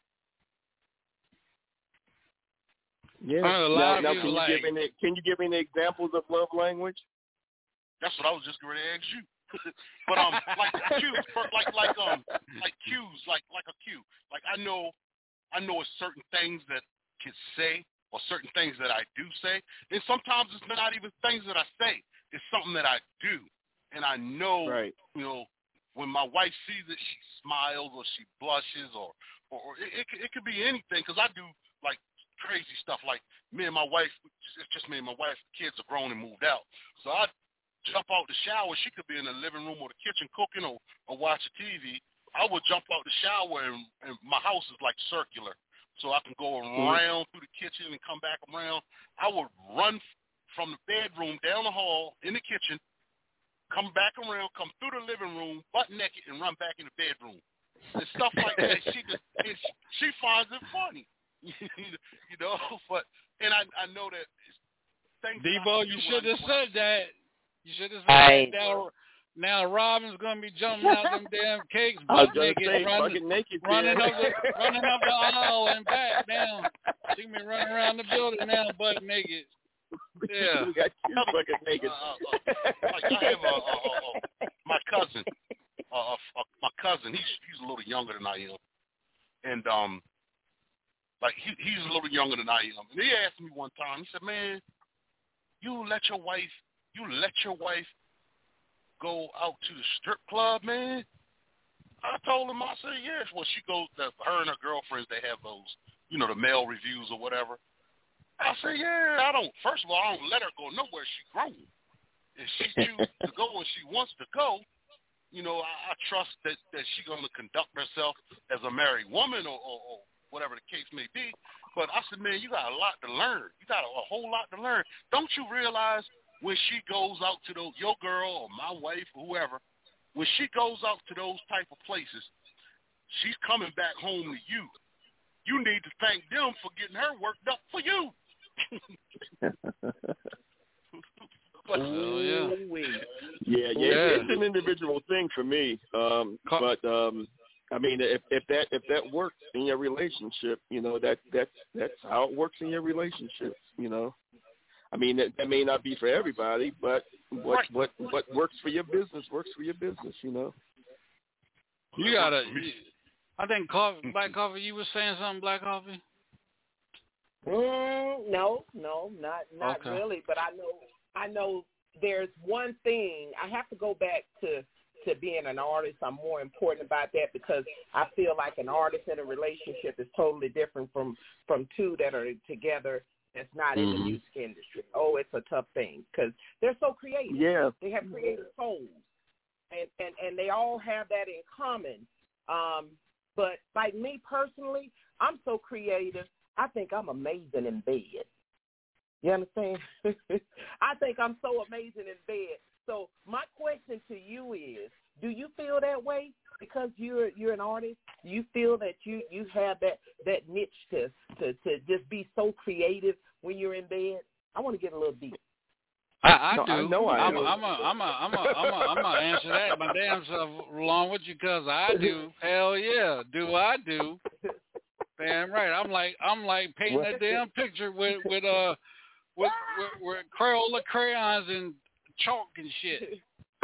Yeah. Now can you give any examples of love language? That's what I was just going to ask you. But like cues, like cues, like a cue. Like I know it's certain things that I can say or certain things that I do say, and sometimes it's not even things that I say. It's something that I do, and I know, you know, when my wife sees it, she smiles or she blushes, or it could be anything. Because I do like crazy stuff. Like me and my wife, it's just me and my wife. The kids are grown and moved out, so I jump out the shower. She could be in the living room or the kitchen cooking or watching TV. I would jump out the shower, and my house is like circular, so I can go around through the kitchen and come back around. I would run from the bedroom down the hall in the kitchen, come back around, come through the living room, butt naked, and run back in the bedroom. And stuff like that. She finds it funny, you know. But I know that things. Debo, you should have said that. You should have said that. Now Robin's gonna be jumping out them damn cakes, butt naked, running up the aisle and back down. She can be running around the building now, butt naked. Yeah. We got you fucking naked. Like I have my cousin. My cousin. He's a little younger than I am, and like he's a little younger than I am. And he asked me one time. He said, "Man, you let your wife go out to the strip club, man?" I told him, I said, yes. Well, she goes, her and her girlfriends, they have those, you know, the male reviews or whatever. I said, yeah, first of all, I don't let her go nowhere. She's grown. If she chooses to go when she wants to go, you know, I trust that she's going to conduct herself as a married woman or whatever the case may be. But I said, man, you got a lot to learn. You got a whole lot to learn. Don't you realize when she goes out to your girl or my wife or whoever, when she goes out to those type of places, she's coming back home to you. You need to thank them for getting her worked up for you. It's an individual thing for me. But I mean, if that works in your relationship, you know, that's how it works in your relationship, you know. I mean, that may not be for everybody, but what works for your business works for your business, you know. You gotta. I think Black Coffee. You were saying something, Black Coffee? No, not okay. Really. But I know. There's one thing. I have to go back to being an artist. I'm more important about that because I feel like an artist in a relationship is totally different from two that are together. That's not in the music industry. Oh, it's a tough thing because they're so creative. Yeah, they have creative souls, and they all have that in common. But like me personally, I'm so creative. I think I'm amazing in bed. You understand? I think I'm so amazing in bed. So my question to you is, do you feel that way because you're an artist? Do you feel that you have that niche to just be so creative when you're in bed? I want to get a little deep. I No, do. I know I do. I'm gonna answer that my damn self along with you, cause I do. Hell yeah, do I do? Damn right. I'm like painting that damn picture with Crayola crayons and chalk and shit.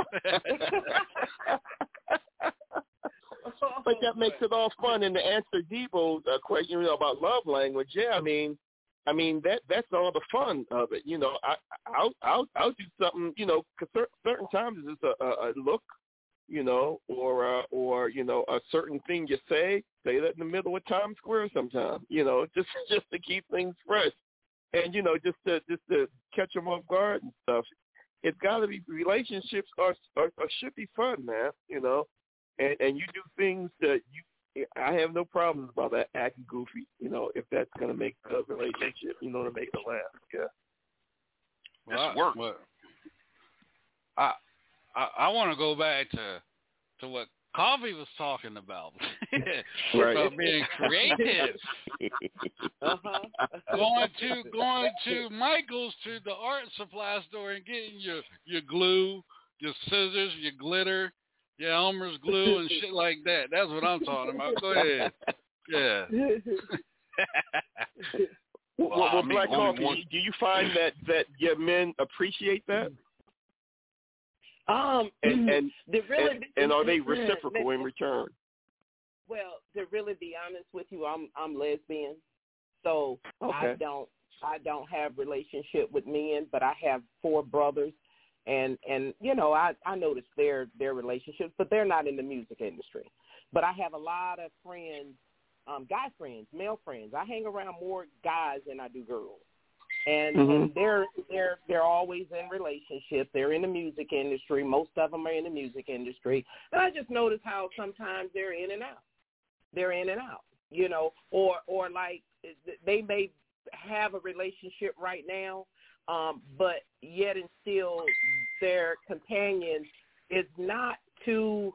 But that makes it all fun. And to answer Debo's question, about love language, yeah, I mean that's all the fun of it. I'll do something, because certain times it's a look, or a certain thing you say that in the middle of Times Square sometimes, just to keep things fresh, and just to catch them off guard and stuff. It's got to be, relationships are should be fun, man, and you do things that I have no problems about that acting goofy, if that's going to make the relationship, to make it laugh. Yeah. It's work. Well, I want to go back to what Coffee was talking about. Right. About being creative. Going to Michael's, to the art supply store, and getting your glue, your scissors, your glitter, your Elmer's glue and shit like that. That's what I'm talking about. Go ahead. Yeah. Well, Black Coffee, do you find that your men appreciate that? And are they reciprocal in return? Well, to really be honest with you, I'm lesbian, so okay. I don't have relationship with men, but I have 4 brothers, and I notice their relationships, but they're not in the music industry. But I have a lot of friends, guy friends, male friends. I hang around more guys than I do girls. And they're always in relationships. They're in the music industry. Most of them are in the music industry. And I just notice how sometimes they're in and out. Or like they may have a relationship right now, but yet and still their companion is not too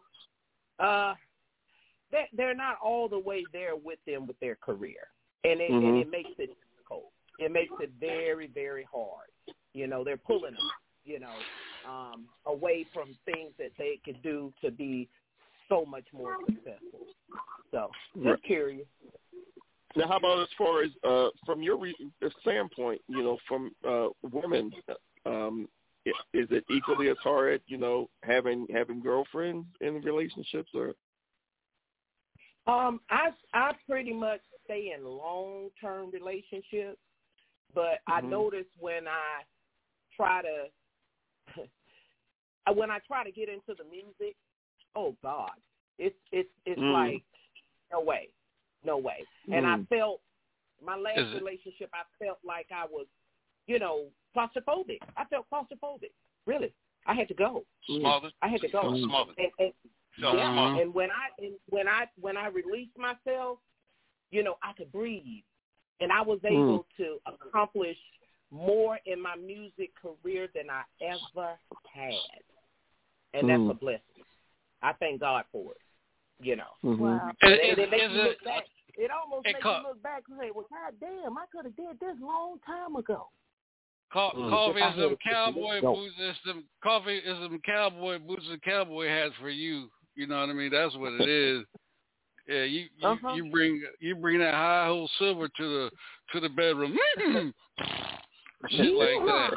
they're not all the way there with them with their career. And it makes it difficult. It makes it very, very hard. They're pulling them, away from things that they could do to be so much more successful. So, just curious. Now, how about as far as from your standpoint, from women, is it equally as hard, having girlfriends in relationships, or? I pretty much stay in long-term relationships. But I notice when I try to get into the music, oh God, it's like no way. And I felt my last relationship, I felt like I was, claustrophobic. I felt claustrophobic. Really, I had to go. Smothered. I had to go. Smothered. And when I released myself, I could breathe. And I was able to accomplish more in my music career than I ever had. And that's a blessing. I thank God for it, Wow. It makes you look back. It almost makes you look back and say, well, God damn, I could have did this long time ago. Coffee is some cowboy boots. Coffee is some cowboy boots and cowboy hats for you. You know what I mean? That's what it is. Yeah, you bring that high hole silver to the bedroom. Shit like that.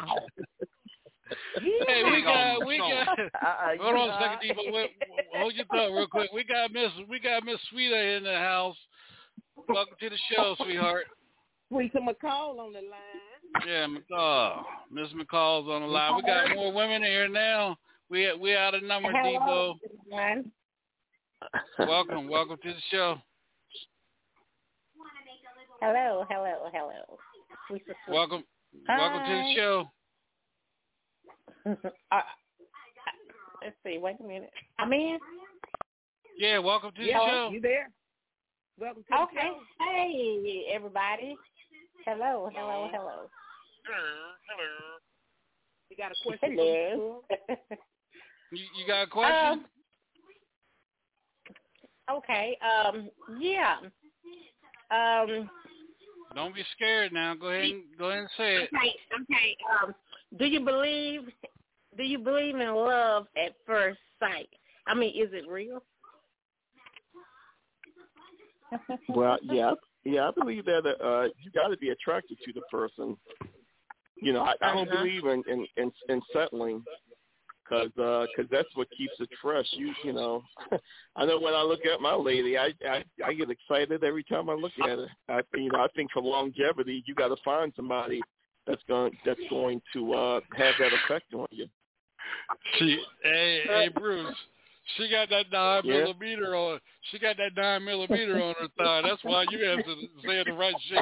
Hey, we got. Hold on a second, Debo. Hold your thought real quick. We got Miss Sweeta in the house. Welcome to the show, sweetheart. Sweeta McCall on the line. Yeah, McCall. Miss McCall's on the line. We got more women here now. We out of number, Debo. Welcome to the show. Hello. Welcome to the show. Let's see. Wait a minute. I'm in. Yeah, welcome to the show. You there? Welcome to the show. Hey, everybody. Hello. Hello. You got a question? Hello. You got a question? Okay. Yeah. Don't be scared now. Go ahead and say it. Okay. Do you believe in love at first sight? I mean, is it real? Well, yeah, I believe that you got to be attracted to the person. You know, I don't believe in settling, because that's what keeps it fresh. You know, I know when I look at my lady, I get excited every time I look at her. I think for longevity, you got to find somebody that's going to have that effect on you. Hey, Bruce. She got that 9mm on. She got that 9mm on her thigh. That's why you have to say the right shit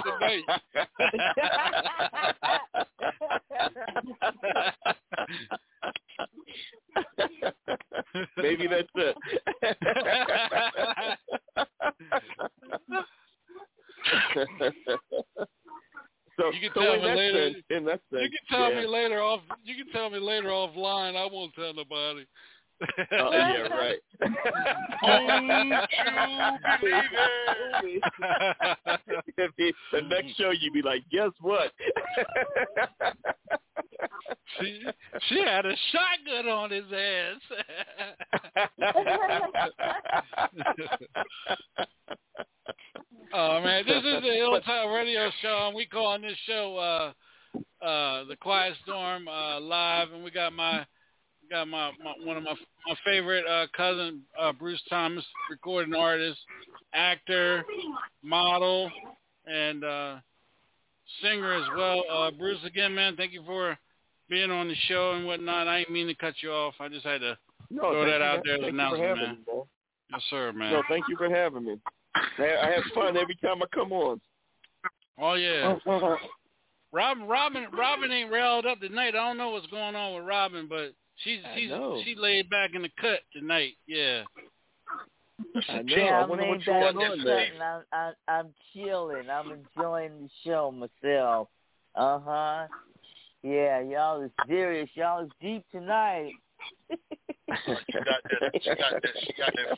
tonight. Maybe that's it. So you can tell me later. In that sense, you can tell me later off. You can tell me later offline. I won't tell nobody. Yeah, right. The next show you be like, guess what? She had a shotgun on his ass. Oh man, this is the Hilltop Radio Show, and we calling this show the Quiet Storm live, and we got one of my favorite cousin, Bruce Thomas, recording artist, actor, model, and singer as well. Bruce, again, man, thank you for being on the show and whatnot. I didn't mean to cut you off. I just had to throw that out there as an announcement, man. Yes, sir, man. No, thank you for having me. I have fun every time I come on. Oh yeah. Robin ain't railed up tonight. I don't know what's going on with Robin, but she laid back in the cut tonight. Yeah. I know. Yeah, I wonder what you want on there. I'm chilling. I'm enjoying the show myself. Yeah, y'all is serious. Y'all is deep tonight. She got that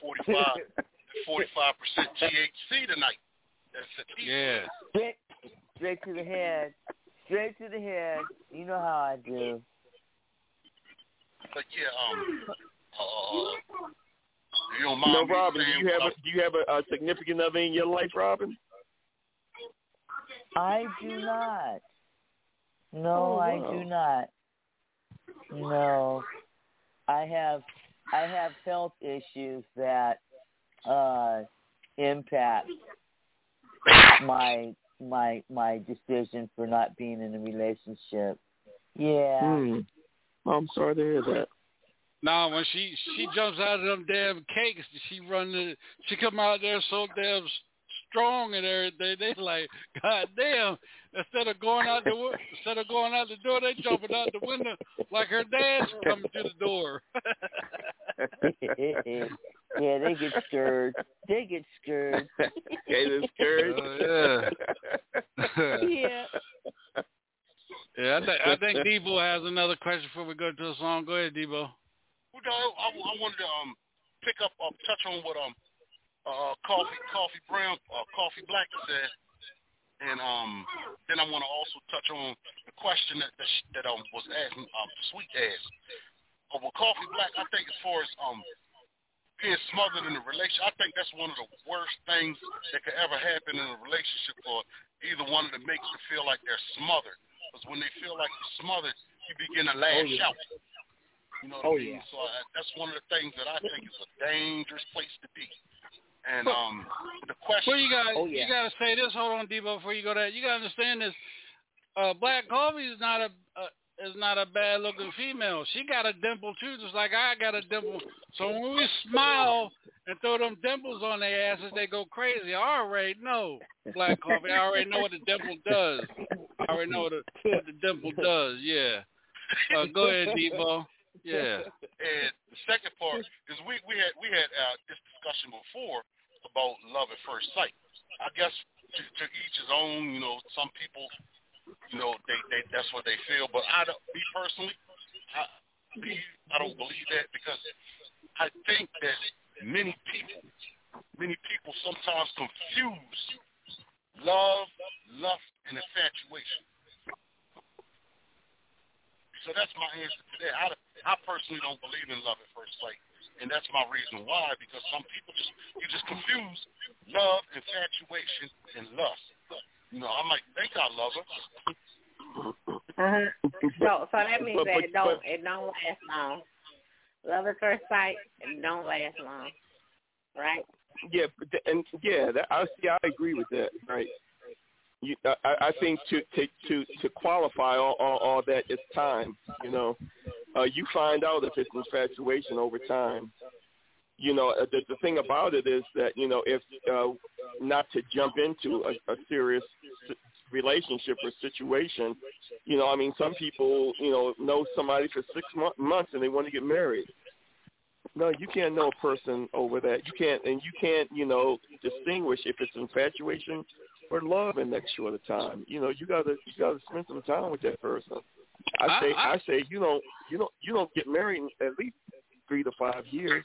45% THC tonight. That's yeah. Straight to the head. Straight to the head. You know how I do. But yeah, you don't mind. No, Robin, do you have a significant other in your life, Robin? I do not. No, I do not. No, I have health issues that impact my decision for not being in a relationship. Yeah. I'm sorry to hear that. Nah, when she jumps out of them damn cakes, she come out there so damn strong and everything. They like, God damn! Instead of going out the door, they jumping out the window like her dad's coming to the door. Yeah, they get scared. They get scared. Yeah. Yeah, I think Debo has another question before we go to the song. Go ahead, Debo. I wanted to touch on what Coffee Black said, and then I want to also touch on the question that was asked, Sweet asked. With Coffee Black, I think as far as being smothered in a relationship, I think that's one of the worst things that could ever happen in a relationship for either one of them. Makes you feel like they're smothered. Because when they feel like they're smothered, you begin to lash out. You know what I mean? Yeah. So that's one of the things that I think is a dangerous place to be. And the question. Well, you gotta say this. Hold on, Debo, before you go there. You gotta understand this. Black Coffee is not a bad looking female. She got a dimple too, just like I got a dimple. So when we smile and throw them dimples on their asses, they go crazy. I already know, Black Coffee. I already know what the dimple does. I already know what the dimple does. Yeah. Go ahead, Debo. Yeah. And the second part is we had this discussion before about love at first sight. I guess to each his own. You know, some people, you know, they that's what they feel. But I don't believe that, because I think that many people sometimes confuse love, lust, and infatuation. that's my answer to that. I personally don't believe in love at first sight, and that's my reason why. Because some people you just confuse love, infatuation, and lust. You know, I might think I love her. So that means that it don't last long. Love at first sight, it don't last long, right? Yeah, I agree with that, right? I think to qualify all that, it's time. You know, you find out if it's infatuation over time. You know, the thing about it is that, you know, if not to jump into a serious relationship or situation, you know, I mean, some people, you know somebody for 6 months and they want to get married. No, you can't know a person over that. You can't, you know, distinguish if it's infatuation or love in that short of time. You know, you gotta spend some time with that person. I say you don't get married in at least 3 to 5 years.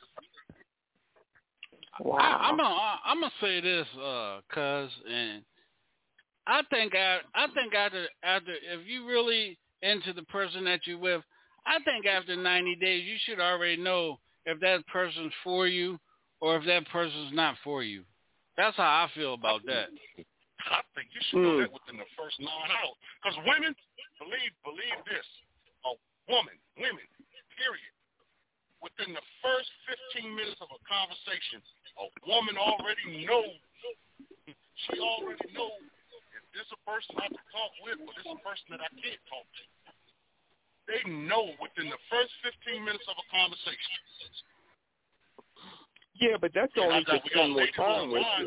Wow. I'm gonna say this, cuz, and I think after if you really into the person that you're with, I think after 90 days you should already know if that person's for you or if that person's not for you. That's how I feel about that. I think you should know that within the first 9 hours. Because women, believe this, women, period, within the first 15 minutes of a conversation, a woman already knows. She already knows if this is a person I can talk with or this is a person that I can't talk to. They know within the first 15 minutes of a conversation. Yeah, but that's only to spend more time with you.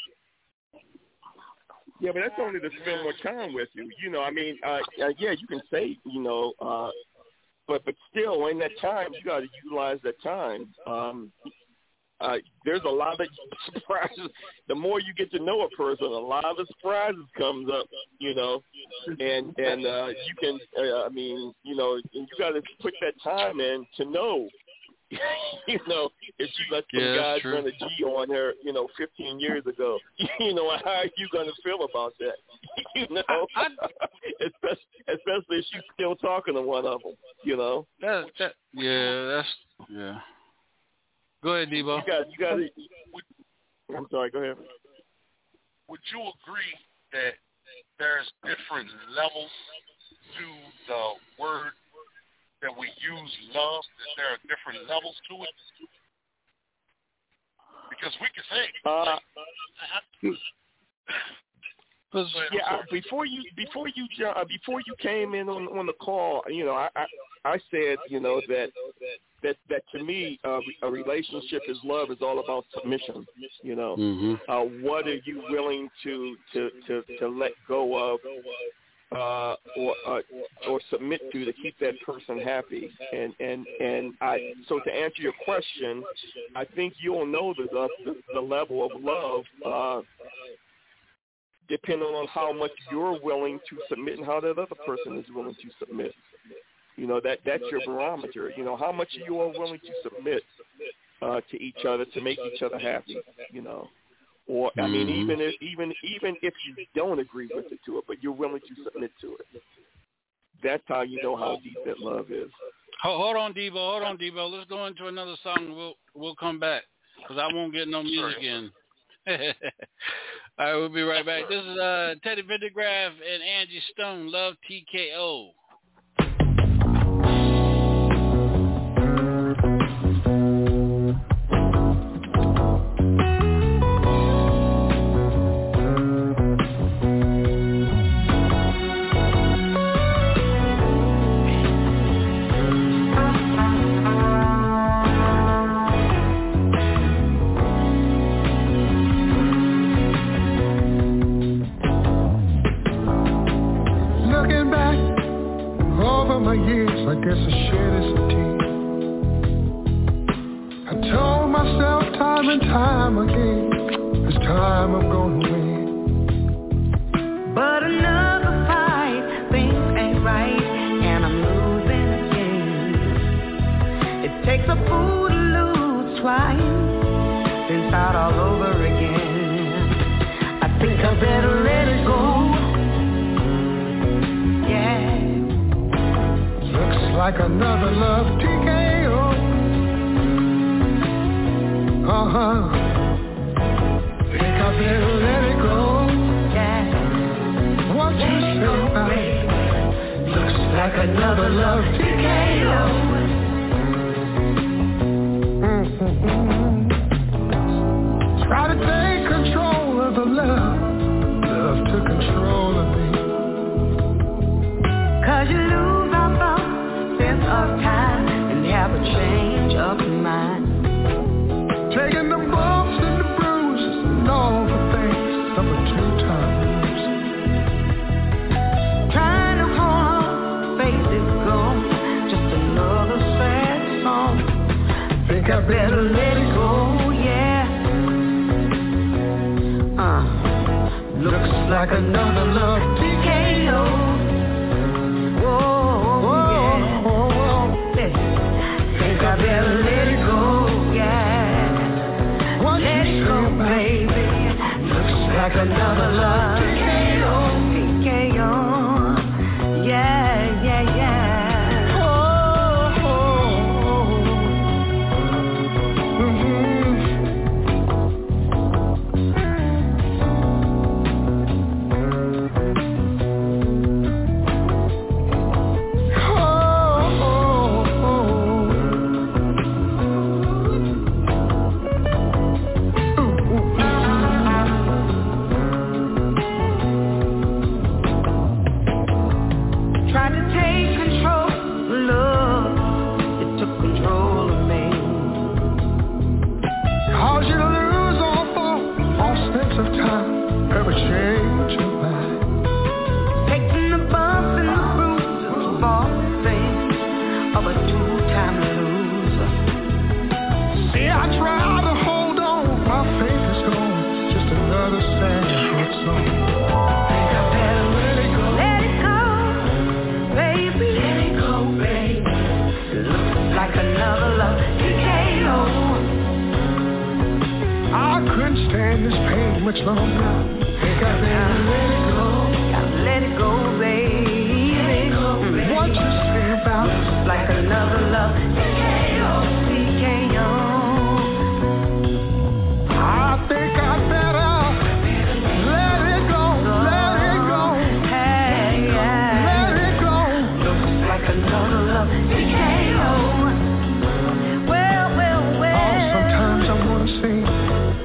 Yeah, but that's only to spend more time with you. You know, I mean, yeah, you can say, you know, but still, in that time, you got to utilize that time. There's a lot of surprises. The more you get to know a person, a lot of surprises comes up, you know, and you can, I mean, you know, you got to put that time in to know, you know, if you let some guy run a G on her, you know, 15 years ago, you know, how are you going to feel about that? You know, especially if she's still talking to one of them, you know. Yeah. Go ahead, Debo. You got it. I'm sorry. Go ahead. Would you agree that there's different levels to the word that we use, love? That there are different levels to it? Because we can say. Before you came in on the call, you know, I said, you know, that to me, a relationship is love is all about submission. You know, what are you willing to let go of, or submit to keep that person happy? So to answer your question, I think you'll know the level of love. Depending on how much you're willing to submit and how that other person is willing to submit. You know, that's your barometer. You know, how much you are willing to submit to each other to make each other happy, you know. Or, I mean, even if you don't agree with it to it, but you're willing to submit to it. That's how you know how deep that love is. Hold on, Debo. Let's go into another song. We'll come back because I won't get no music in. All right, we'll be right back. This is Teddy Pendergraft and Angie Stone, Love TKO. Looks like another love TKO. Think I better let it go. Yeah. What you say about it? Looks like another love TKO. Try to take control of the love took control of me. 'Cause you lose our sense of time and have a change of mind. Taking the bumps and the bruises and all the things of a two-time lose. Trying to hold on, face it gone, just another sad song. Think I better let it go, yeah. Looks like another love TKO. Whoa, yeah. Think I better let it go, yeah. Let it go, baby. Looks like another love TKO. Yeah, yeah, yeah. Much longer. Think I better let it go. Gotta let it go, baby. Let it go, baby. What you say about like another love TKO, TKO. I think I better let it go, let it go. Hey, yeah. Let it go. Looks like another love TKO. Well. Sometimes I wanna say.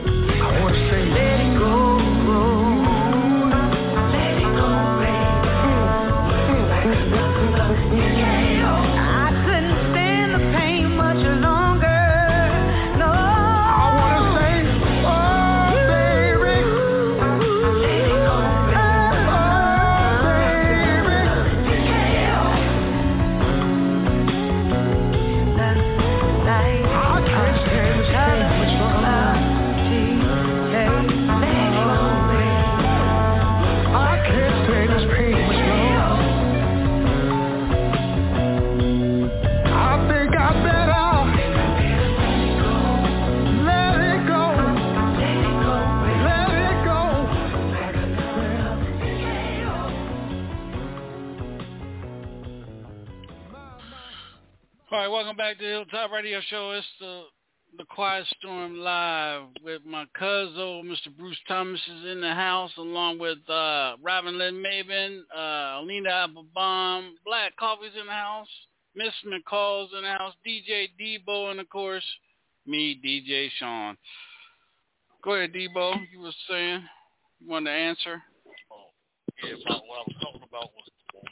Welcome back to the Hilltop Radio Show. It's the Quiet Storm Live with my cousin, Mr. Bruce Thomas is in the house, along with Robin Lynn Maven, Alina Applebaum, Black Coffee's in the house, Miss McCall's in the house, DJ Debo, and of course, me, DJ Sean. Go ahead, Debo. You were saying you wanted to answer. Yeah, what I was talking about was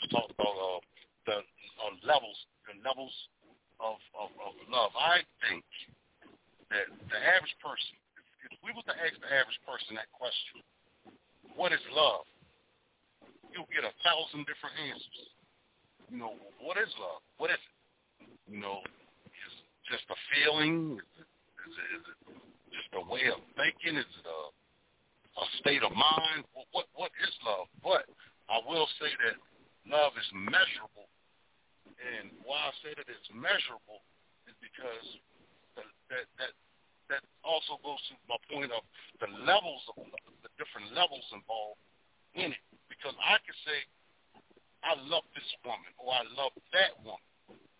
the levels of love. I think that the average person, if we were to ask the average person that question, what is love? You'll get 1,000 different answers. You know, what is love? What is it? You know, is it just a feeling? Is it just a way of thinking? Is it a state of mind? What is love? But I will say that love is measurable. And why I say that it's measurable is because that also goes to my point of the levels of love, the different levels involved in it. Because I could say, I love this woman or I love that woman.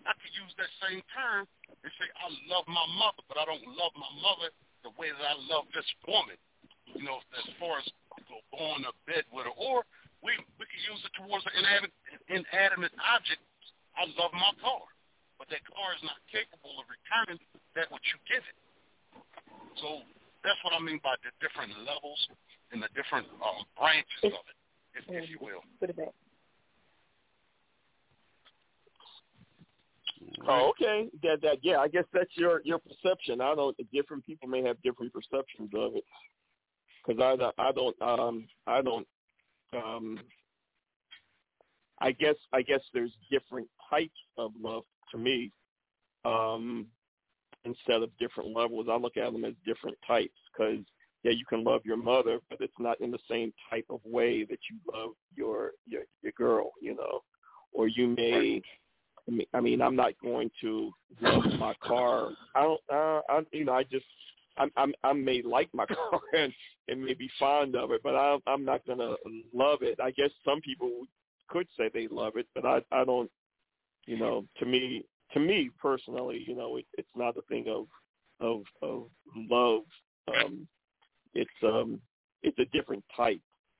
I could use that same term and say, I love my mother, but I don't love my mother the way that I love this woman. You know, as far as going to bed with her. Or we could use it towards an inanimate object. I love my car, but that car is not capable of returning that which you give it. So that's what I mean by the different levels and the different branches of it, if you will. Put it back. Oh, okay. Yeah. I guess that's your perception. I don't. Different people may have different perceptions of it. Because I don't. I guess there's different types of love to me. Instead of different levels, I look at them as different types. Because you can love your mother, but it's not in the same type of way that you love your girl. You know, or you may. I mean, I'm not going to love my car. I may like my car and may be fond of it, but I'm not going to love it. I guess some people could say they love it, but I don't. You know, to me personally, you know, it's not a thing of love. It's a different type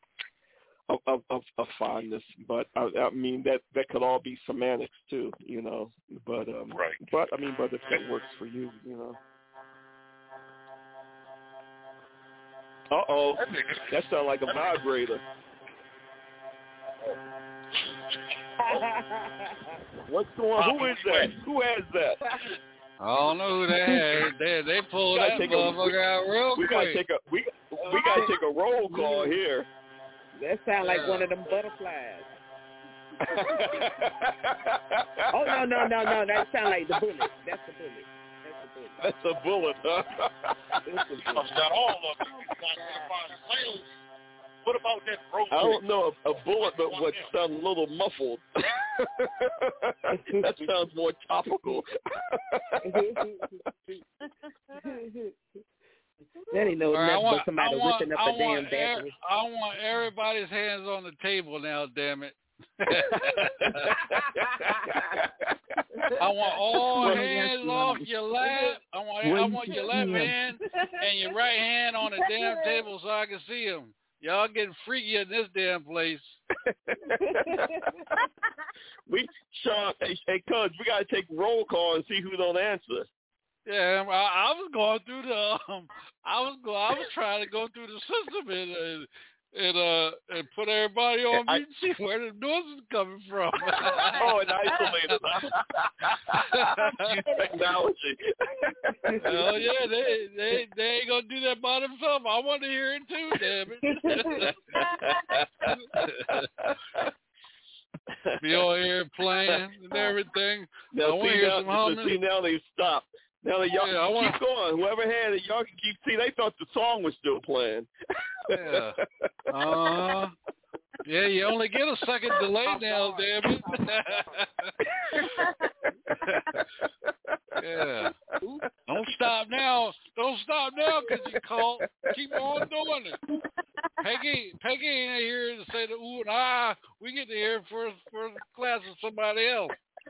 of fondness, but I mean that could all be semantics too, you know. But right. But I mean, but if that works for you, you know. Uh-oh, that sounds like a vibrator. What's going on? Who is that? Who has that? I don't know who they had. They pulled that motherfucker out real quick. We gotta take a roll call here. That sounds like one of them butterflies. Oh, no. That sounds like the bullet. That's the bullet. That's a bullet, huh? Not all of them. What about that rope? I don't know a bullet, but what sounds a little muffled. That sounds more topical. That ain't no nothing but somebody ripping up a damn battery. I want everybody's hands on the table now, damn it. I want all hands off your lap. I want your left hand and your right hand on the damn table so I can see them. Y'all getting freaky in this damn place. Sean, hey, cuz, we gotta take roll call and see who don't answer. Yeah, I was going through the. I was trying to go through the system and put everybody on mute and see where the noise is coming from. Oh, and isolate it. Technology. Hell yeah, they ain't gonna do that by themselves. I want to hear it too, damn it. Be all here playing and everything. Now, I want to hear some humming. See, now they stop. Now y'all keep going. Whoever had it, y'all can keep. See, they thought the song was still playing. Yeah. Yeah, you only get a second delay now, damn it. Yeah. Don't stop now, because you called. Keep on doing it. Peggy ain't here to say the ooh and ah. We get to hear first class of somebody else.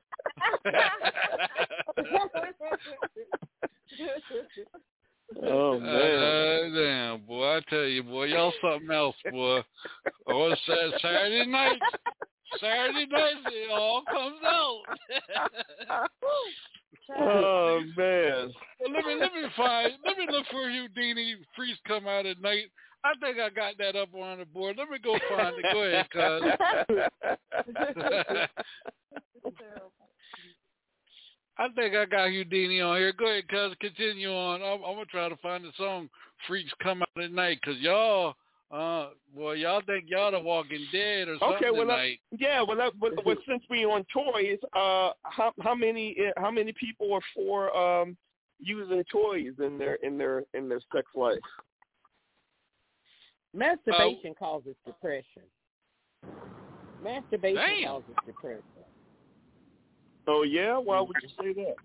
Oh man! Damn, boy! I tell you, boy, y'all something else, boy. Oh, it's Saturday night. It all comes out. Oh man! Well, let me look for Houdini Freeze come out at night. I think I got that up on the board. Let me go find it. Go ahead, cuz. I think I got Houdini on here. Go ahead, cuz. Continue on. I'm going to try to find the song Freaks Come Out at Night, because y'all, y'all think y'all the Walking Dead or something tonight. Well, since we on toys, how many people are for using toys in their sex life? Masturbation causes depression. Masturbation causes depression. Oh, yeah? Why would you say that?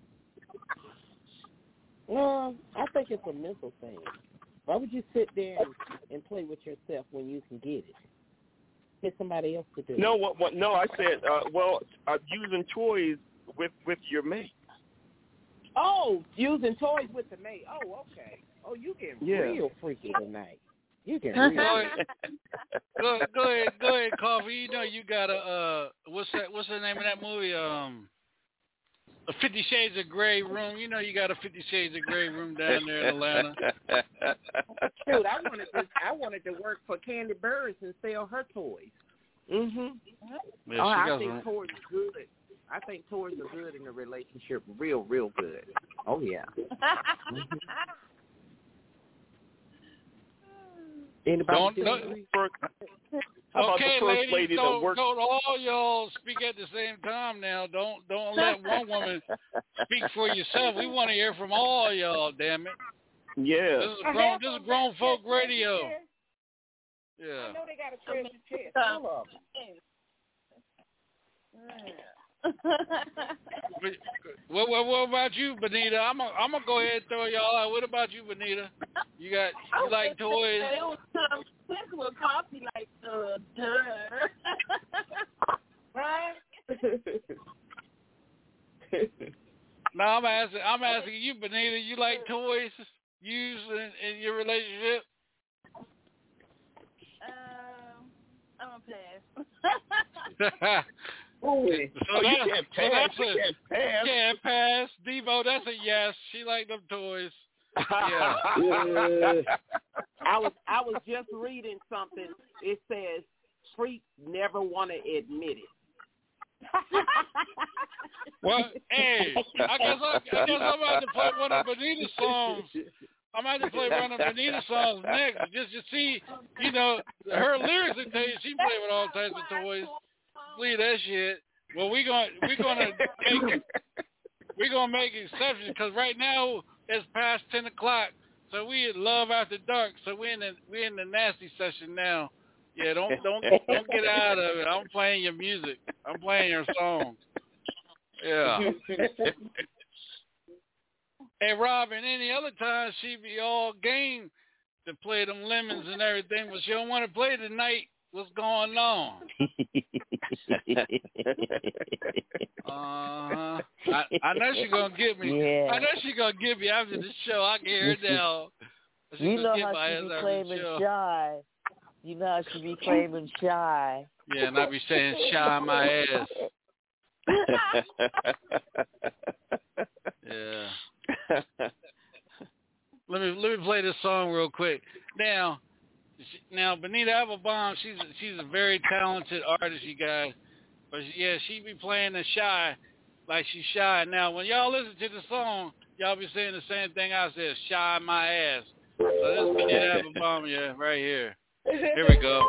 Well, I think it's a mental thing. Why would you sit there and play with yourself when you can get it? Get somebody else to do it. No, no, I said, using toys with your mate. Oh, using toys with the mate. Oh, okay. Oh, you get real freaky tonight. You get real. Go ahead, Coffee. You know you got a what's the name of that movie? A 50 Shades of Grey room. You know you got a 50 Shades of Grey room down there in Atlanta. Dude, I wanted to work for Candy Birds and sell her toys. Mhm. Yeah, I think toys are good. I think toys are good in a relationship. Real good. Oh yeah. Anybody? Okay, ladies, don't all y'all speak at the same time now. Don't let one woman speak for yourself. We want to hear from all y'all, damn it. Yeah. This is grown folk radio. Yeah. I know they got a treasure chest. Hold What about you, Benita? I'm gonna go ahead and throw y'all out. What about you, Benita? You like toys? It was with coffee, like right? No, I'm asking you, Benita. You like toys used in your relationship? I'm a pass. You can't pass. Devo, that's a yes. She liked them toys. Yeah. I was just reading something. It says freaks never want to admit it. Well, hey, I guess I'm about to play one of Benita's songs. I'm about to play one of Benita's songs next, just to see, you know, her lyrics and tell you she play with all types of toys. Leave that shit. Well, we're gonna make exceptions because right now it's past 10 o'clock, so we at Love After Dark. So we're in the nasty session now. Yeah, don't get out of it. I'm playing your music. I'm playing your songs. Yeah. Hey, Robin, any other time she'd be all game to play them lemons and everything, but she don't want to play tonight. What's going on? I know she's gonna get me. Yeah. I know she's gonna get me after the show. I can hear her now. You know how she be claiming shy. You know how she be claiming shy. Yeah, and I be saying shy my ass. Yeah. Let me play this song real quick. Now, Benita Applebaum, she's a very talented artist, you guys. But yeah, she be playing the shy like she's shy. Now, when y'all listen to the song, y'all be saying the same thing I said, shy my ass. So this is Benita Applebaum, yeah, right here. Here we go.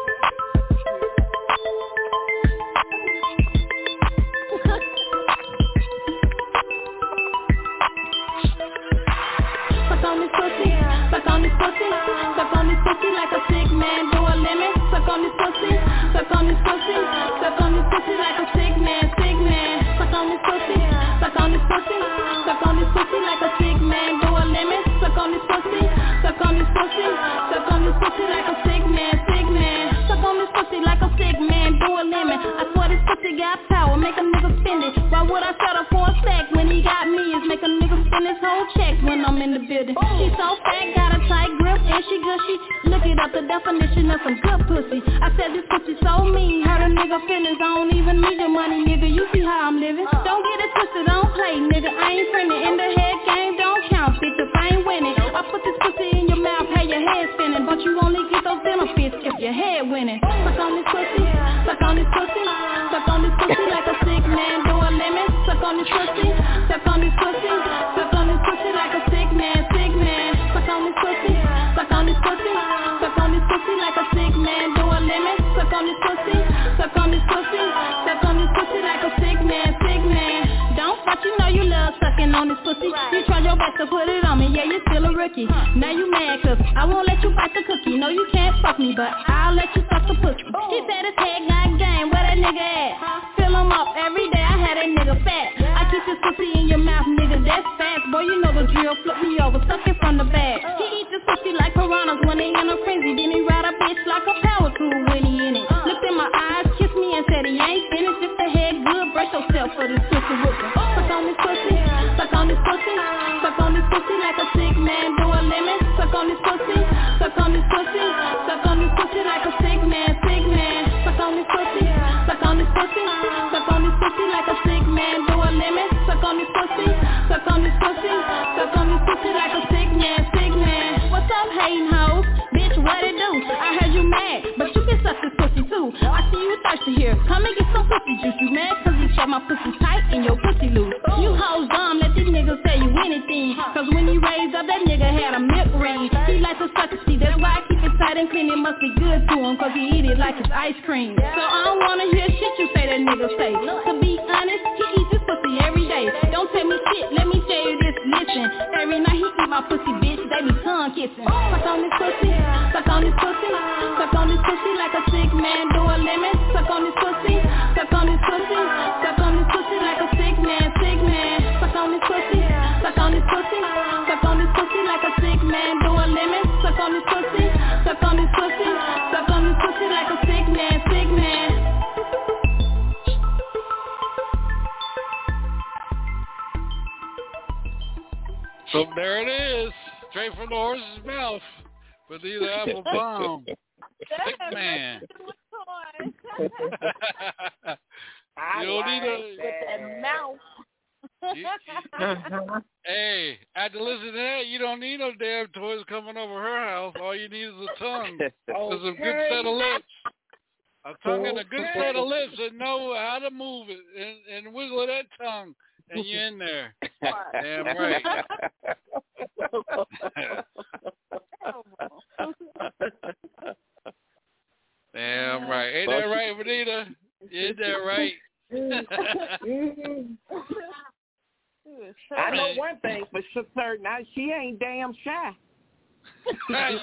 Suck on this pussy, suck on this pussy, suck on this pussy like a sick man do a lemon. Suck on this pussy, suck on this pussy, suck on this pussy like a sick man, sick man. Suck on this pussy, suck on this pussy, suck on this pussy like a sick man do a lemon. Suck on this pussy, suck on this pussy, suck on this pussy like a sick man, sick man. Suck on this pussy like a sick man do a lemon. I swear this pussy got power, make a nigga spend it. Why would I settle for a stack when he got me? Is make a nigga spend his whole check when I'm in the building. She so fat, got a tight grip, and she gushy. Look it up, the definition of some good pussy. I said this pussy so mean, hurt a nigga feelings. I don't even need your money, nigga. You see how I'm living? Don't get it twisted, don't play, nigga. I ain't friendly. In the head game, don't count, bitch. If I ain't winning, I put this pussy in your mouth, have your head spinning, but you only get those benefits if your head winning. Suck on this pussy, suck on this pussy, suck on this pussy like a sick man do a lemon. Suck on this pussy, suck on this pussy, suck on this pussy like a sick man, sick man. Suck on this pussy, suck on this pussy, suck on this pussy like a sick man do a lemon. Suck on this pussy, suck on this pussy, suck on this pussy like a sick man, sick man. Don't fuck, you know you love sucking on this pussy. You try your best to put it on me, yeah, you're still a rookie. Now you mad cause I won't let you bite the cookie. No, you can't fuck me, but I'll let you suck the pussy. He said his head got game, where that nigga at? Fill him up every day, I had that nigga fat. I keep this pussy in your mouth, nigga, that's fast. Boy, you know the drill, flip me over, suck it from the back. He eat this pussy like piranhas when they in a frenzy. Then he ride a bitch like a power tool when he in it. Looked in my eyes, kissed me and said he ain't finished. If the head good, brace yourself for this pussy whooping. pussy here. Come and get some pussy juice. You mad cause you shut my pussy tight and your pussy loose. You hoes dumb, let these niggas tell you anything. Cause when he raised up, that nigga had a milk ring. He likes to suck a see, that's why I keep it tight and clean. It must be good to him cause he eat it like it's ice cream. So I don't wanna hear shit you say that nigga say. To be honest, he eats his pussy every day. Don't tell me shit, let me tell you this, listen. Every night he eat my pussy, bitch, they be tongue kissing. Suck on this pussy, suck on this pussy, suck on this pussy like a sick man do a lemon. Suck on this pussy, suck on this pussy, suck on this pussy like a sick man, sick man. Suck on this pussy, suck on this pussy, suck on this pussy like a sick man do a lemon. Suck on this pussy, suck on this pussy, suck on this pussy like a sick man, sick man. So there it is, straight from the horse's mouth. Benita Applebaum, sick man. You don't need a mouth. Hey, after listening to that, you don't need no damn toys coming over her house. All you need is a tongue. There's a good set of lips. A tongue and a good set of lips that know how to move it and wiggle that tongue, and you're in there. Damn right. Damn right. Ain't that right, Benita? Ain't that right? I know one thing for certain. She ain't damn shy. Right.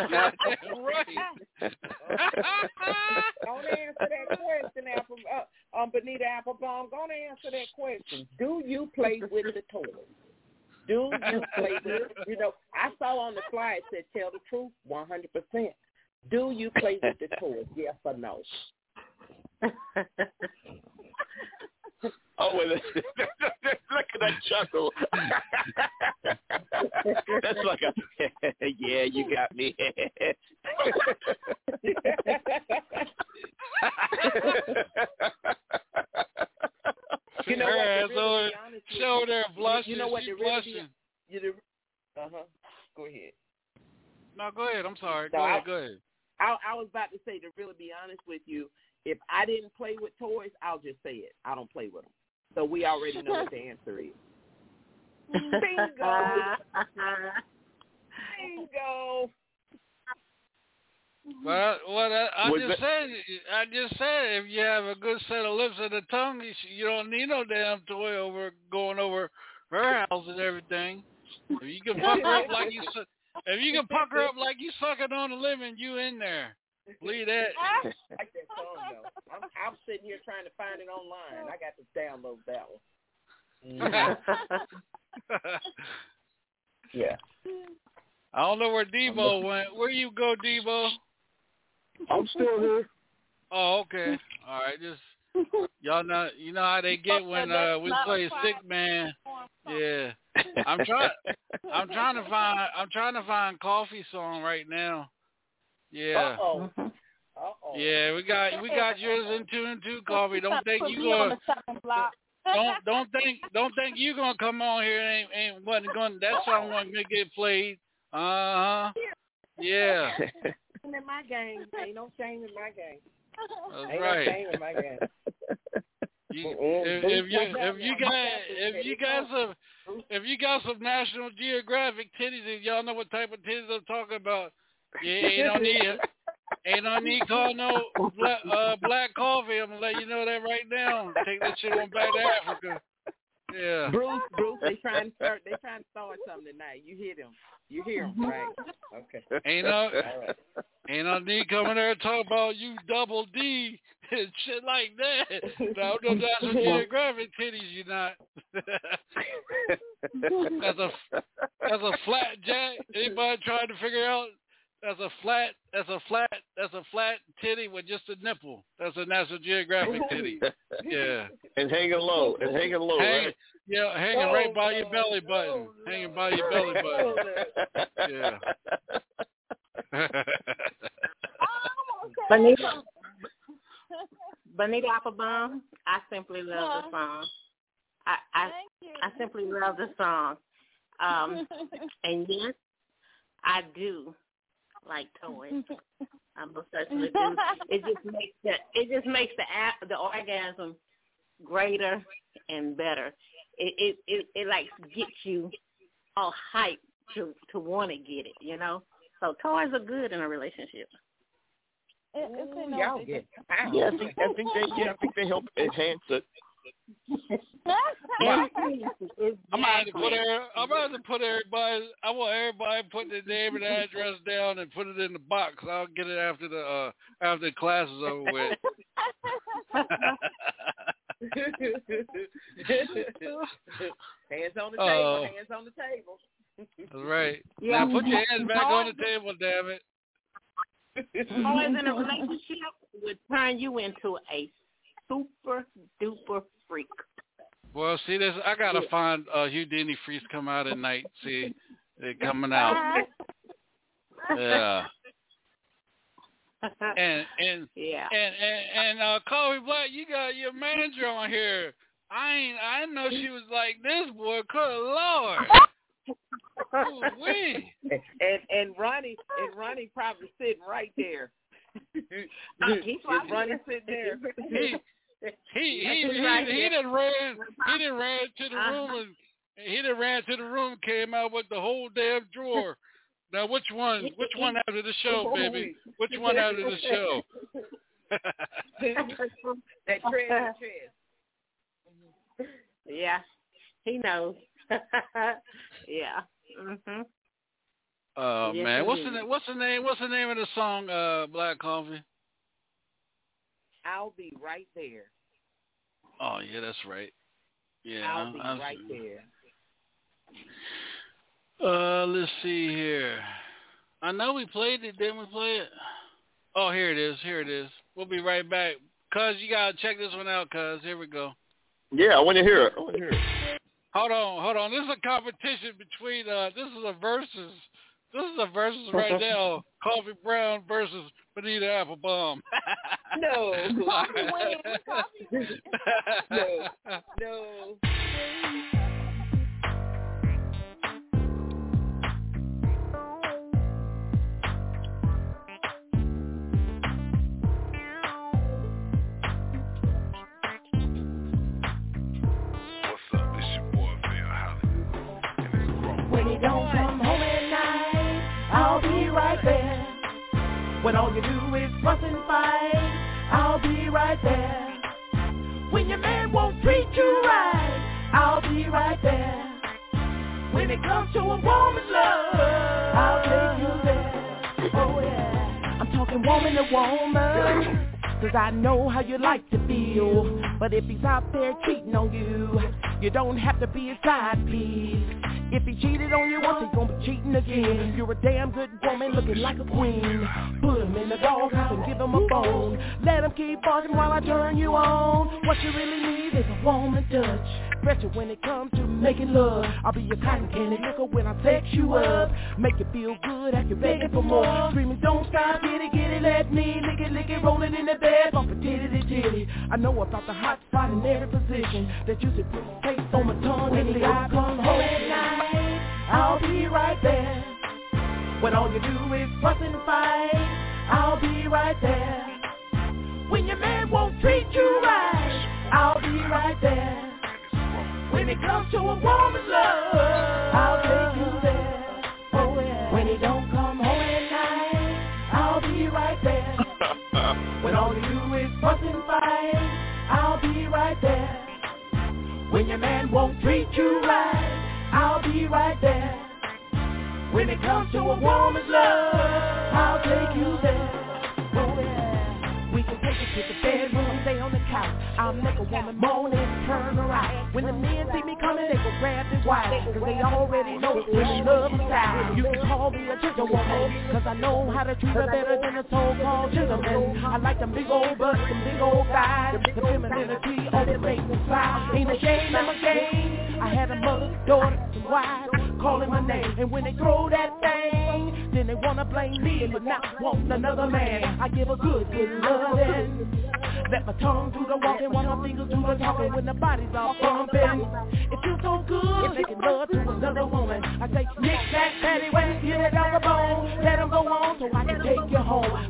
Don't answer that question, Benita Applebaum. Don't answer that question. Do you play with the toys? Do you play with it? You know, I saw on the flyer it said, tell the truth, 100%. Do you play with the toys? Yes or no? Oh, wait, look at that chuckle. That's like a, yeah, you got me. You know what? Really show there blushing. You know what? She's blushing. Blushing. Go ahead. No, go ahead. I'm sorry. No, Go ahead. I was about to say, to really be honest with you, if I didn't play with toys, I'll just say it. I don't play with them. So we already know what the answer is. Bingo. Bingo. Well, I just said, if you have a good set of lips and a tongue, you don't need no damn toy going over her house and everything. If you can pucker up like you sucking on a lemon, you in there. Believe that. I like that song though. I'm sitting here trying to find it online. I got to download that one. Yeah. I don't know where Debo went. Where you go, Debo? I'm still here. Oh, okay. All right. Just y'all know, you know how they get when we play Sick Man. Yeah. I'm trying to find Coffee song right now. Yeah. Uh-oh. Yeah, we got yours in tune too, Coffee. Don't think you gonna don't think you gonna come on here and ain't wasn't gonna that song wasn't gonna get played. Yeah. In my game. Ain't no shame in my game. That's ain't right. No shame in my game. If you got some National Geographic titties and y'all know what type of titties I'm talking about, yeah, ain't no need call no black coffee. I'm gonna let you know that right now. Take that shit on back to Africa. Yeah. Bruce, they trying to start something tonight. You hear them, right? Okay. Ain't no need coming there and talk about you double D and shit like that. No, National Geographic titties, you not. That's a flat jack. Anybody trying to figure out? That's a flat titty with just a nipple. That's a National Geographic titty. Yeah. And hanging low. Right? Yeah, hanging right by your belly button. Hanging by your belly button. Yeah. Benita Applebaum, I simply love the song. I simply love the song. And yes, I do like toys. I most certainly do. It just makes the orgasm greater and better. It like gets you all hyped to want to get it, you know. So toys are good in a relationship. Y'all get. Yeah, I think they help enhance it. I'm about to put everybody. I want everybody to put their name and address down and put it in the box. I'll get it after the class is over with. Hands on the table. Hands on the table. That's right. Yeah. Now put your hands back on the table, damn it. Toys in a relationship would turn you into a super duper freak. Well, see this. I gotta find Houdini freaks come out at night. See, they're coming out. Yeah. And Coffee Black, you got your manager on here. I didn't know she was like this, boy. Good Lord. And Ronnie probably sitting right there. Ronnie sitting there. He done ran to the room and came out with the whole damn drawer. Now which one after the show, baby? Which one after the show? That tread. Yeah, he knows. Yeah. Mhm. Oh yes, man, what's the name of the song? Black Coffee. I'll be right there. Oh yeah, that's right. Yeah, I'll be right there. Let's see here. I know we played it. Didn't we play it? Oh, here it is. We'll be right back. Cuz, you gotta check this one out, cuz. Here we go. Yeah, I want to hear it. Hold on. This is a competition between. This is a versus right now. Coffee Brown versus Bonita Applebaum. No. Coffee wins. No. When you don't come home at night, I'll be right there. When all you do is fuss and fight, I'll be right there. When your man won't treat you right, I'll be right there. When it comes to a woman's love, I'll take you there. Oh yeah, I'm talking woman to woman, 'cause I know how you like to feel. But if he's out there cheating on you, you don't have to be a side piece. If he cheated on you once, he's gonna be cheating again. You're a damn good woman looking like a queen. Put him in the doghouse and give him a bone. Let him keep barking while I turn you on. What you really need is a woman touch. Pressure when it comes to making love. I'll be your cotton candy liquor when I sex you up. Make you feel good, have you begging for more. Screaming, don't stop, get it, let me lick it, rolling in the bed, bump a titty to titty. I know about the hot spot in every position. That juicy taste on my tongue. When I come home at night, I'll be right there. When all you do is fuss and fight, I'll be right there. When your man won't treat you right, I'll be right there. When it comes to a woman's love, I'll take you there. Oh yeah. When he don't come home at night, I'll be right there. When all you do is fuss and fight, I'll be right there. When your man won't treat you right, I'll be right there. When it comes to a woman's love, I'll take you there. Oh yeah. We can take it to the bedroom, stay on the couch. I'll make a woman moan and turn around. When the men see me coming, they go grab their wives, 'cause they already know women love the style. You can call me a gentlewoman, 'cause I know how to treat her better than a so-called gentleman. I like them big old butts, them big old thighs, the femininity on the faithful side. Ain't ashamed of my game. I had a mother, daughter, and wife calling my name, and when they throw that thing, then they wanna blame me, but not want another man. I give a good loving. Let my tongue do the walking while my fingers do the talking when the bodies are bumping. It feels so good making love to another woman. I say, knick, knack, paddywhack, get it on the bone. Let them go on so I can take you home. Be a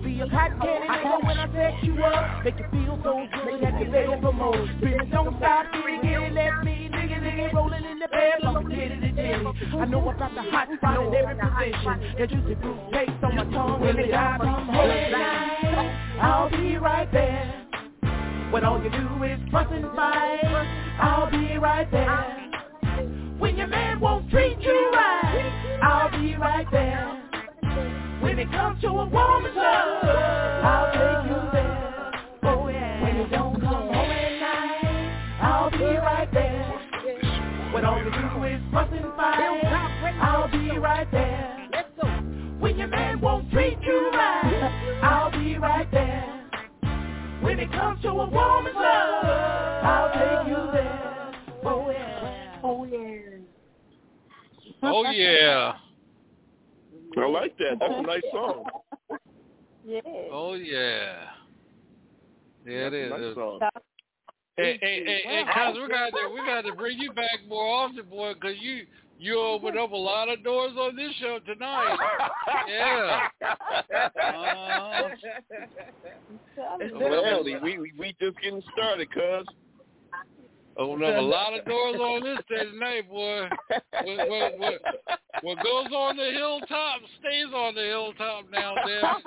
cotton candy nigga when I set you up. Make you feel so good that you're ready for more. Baby, don't stop, get it, let me nigga rolling in the bed, long titty. I know about the hot spot in every position. That juicy fruit taste on my tongue when the time comes home at night. I'll be right there. When all you do is fuss and fight, I'll be right there. When your man won't treat you right, I'll be right there. When it comes to a woman's love, I'll take you there. Oh yeah. When you don't come home at night, I'll be right there. When all you do is fuss and fight, I'll be right there. Let's go. When your man won't treat you right, I'll be right there. When it comes to a woman's love, I'll take you there. Oh yeah. Oh yeah. Oh yeah. I like that. That's a nice song. Yeah. Oh yeah. Yeah, it is. Nice song. Hey, cuz we got to bring you back more often, boy, because you opened up a lot of doors on this show tonight. Yeah. Well, we just getting started, cuz. Opened up a lot of doors on this day tonight, boy. What goes on the hilltop stays on the hilltop now, damn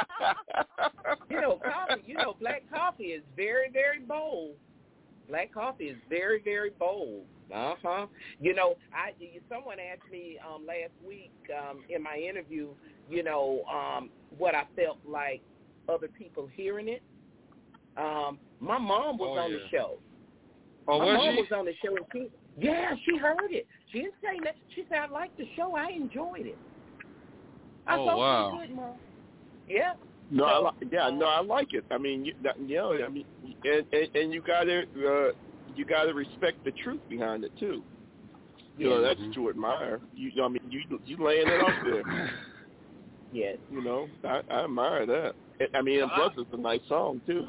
it. Black coffee is very, very bold. Black coffee is very, very bold. Someone asked me last week in my interview, what I felt like other people hearing it. My mom was on the show. Oh, my mom she? was on the show, and she heard it. She didn't say that. She said, I liked the show. I enjoyed it. I thought wow. Good, Mom. Yeah. No, I like it. I mean, and you gotta respect the truth behind it too. That's to admire. You laying it up there. Yes. I admire that. I mean, and plus it's a nice song too.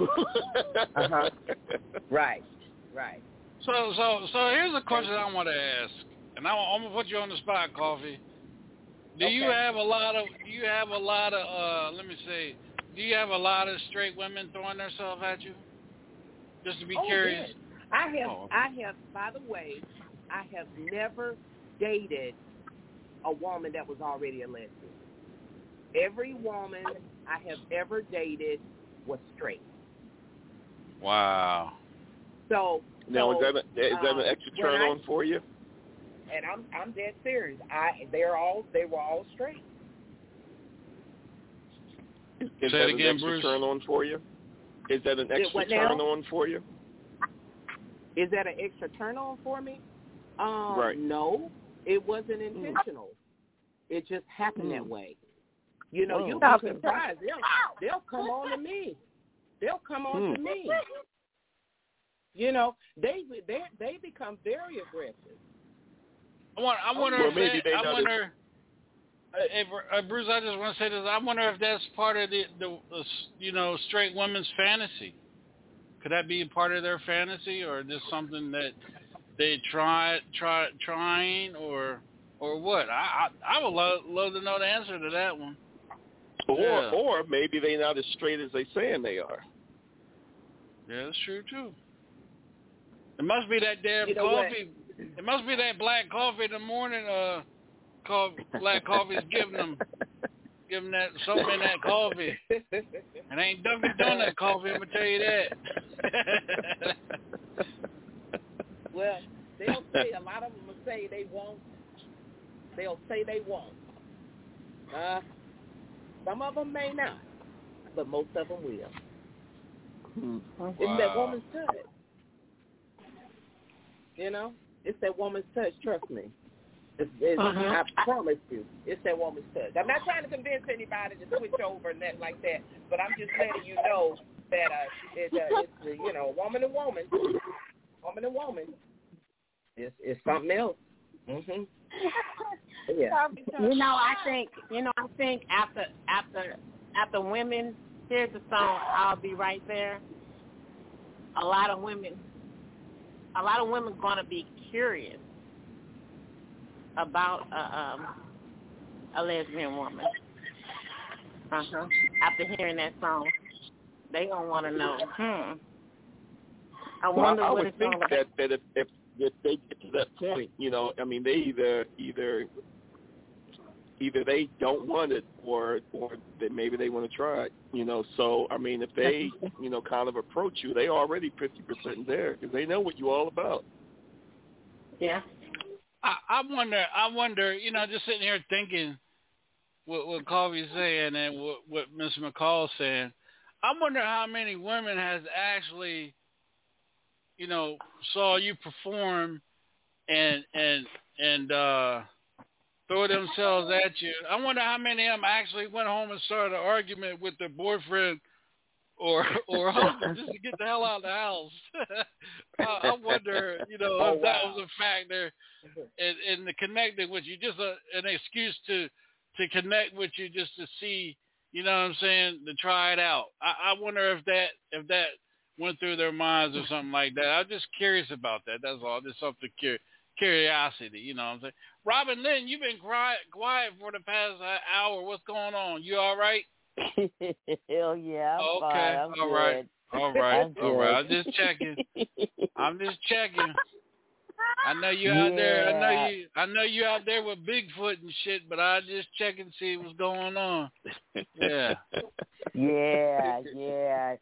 Right. So here's a question I want to ask, and I'm gonna put you on the spot, Coffee. Do you have a lot of straight women throwing themselves at you? Just to be curious. Yes. I have, by the way, I have never dated a woman that was already a lesbian. Every woman I have ever dated was straight. Wow. So now is that an extra turn on for you? And I'm dead serious. They were all straight. Is that an extra turn on for you? Is that an extra turn on for you? Is that an extra turn on for me? Right. No, it wasn't intentional. It just happened that way. You'll be surprised. They'll come on to me. They'll come on to me. They become very aggressive. I wonder, Bruce, I just want to say this. I wonder if that's part of the straight women's fantasy. Could that be a part of their fantasy, or just something that they trying, or what? I would love to know the answer to that one. Or maybe they're not as straight as they saying they are. Yeah, that's true too. It must be that damn coffee. What? It must be that black coffee in the morning. Black coffee is giving them that something in that coffee. It ain't Dunkin' Donut coffee. I'm gonna tell you that. Well, they'll say, a lot of them will say they won't. They'll say they won't. Some of them may not, but most of them will. Wow. It's that woman's touch. It's that woman's touch. Trust me. I promise you, it's that woman's touch. I'm not trying to convince anybody to switch over and that like that, but I'm just letting you know that it's woman to woman, it's something else. Mhm. Yeah. I think after women hear the song "I'll Be Right There," a lot of women gonna be curious about a lesbian woman. After hearing that song, they gonna want to know. I wonder what it's think all about. that if they get to that point, I mean, they either they don't want it or that maybe they want to try it, So, I mean, if they, kind of approach you, they already 50% there because they know what you're all about. Yeah. I wonder, just sitting here thinking what Coffee's saying and what Mr. McCall's saying, I wonder how many women has actually, saw you perform and throw themselves at you. I wonder how many of them actually went home and started an argument with their boyfriend or husband just to get the hell out of the house. I wonder, if that was a factor in the connecting with you, just an excuse to connect with you, just to see, you know what I'm saying, to try it out. I wonder if that went through their minds or something like that. I'm just curious about that. That's all. Just something curiosity, you know what I'm saying. Robin Lynn, you've been quiet for the past hour. What's going on? You all right? Hell yeah, I'm okay. fine. I'm all good. right. All right. I'm All right. good. I'm just checking. I know you out there. I know you out there with Bigfoot and shit, but I just check and see what's going on. Yeah. Yeah.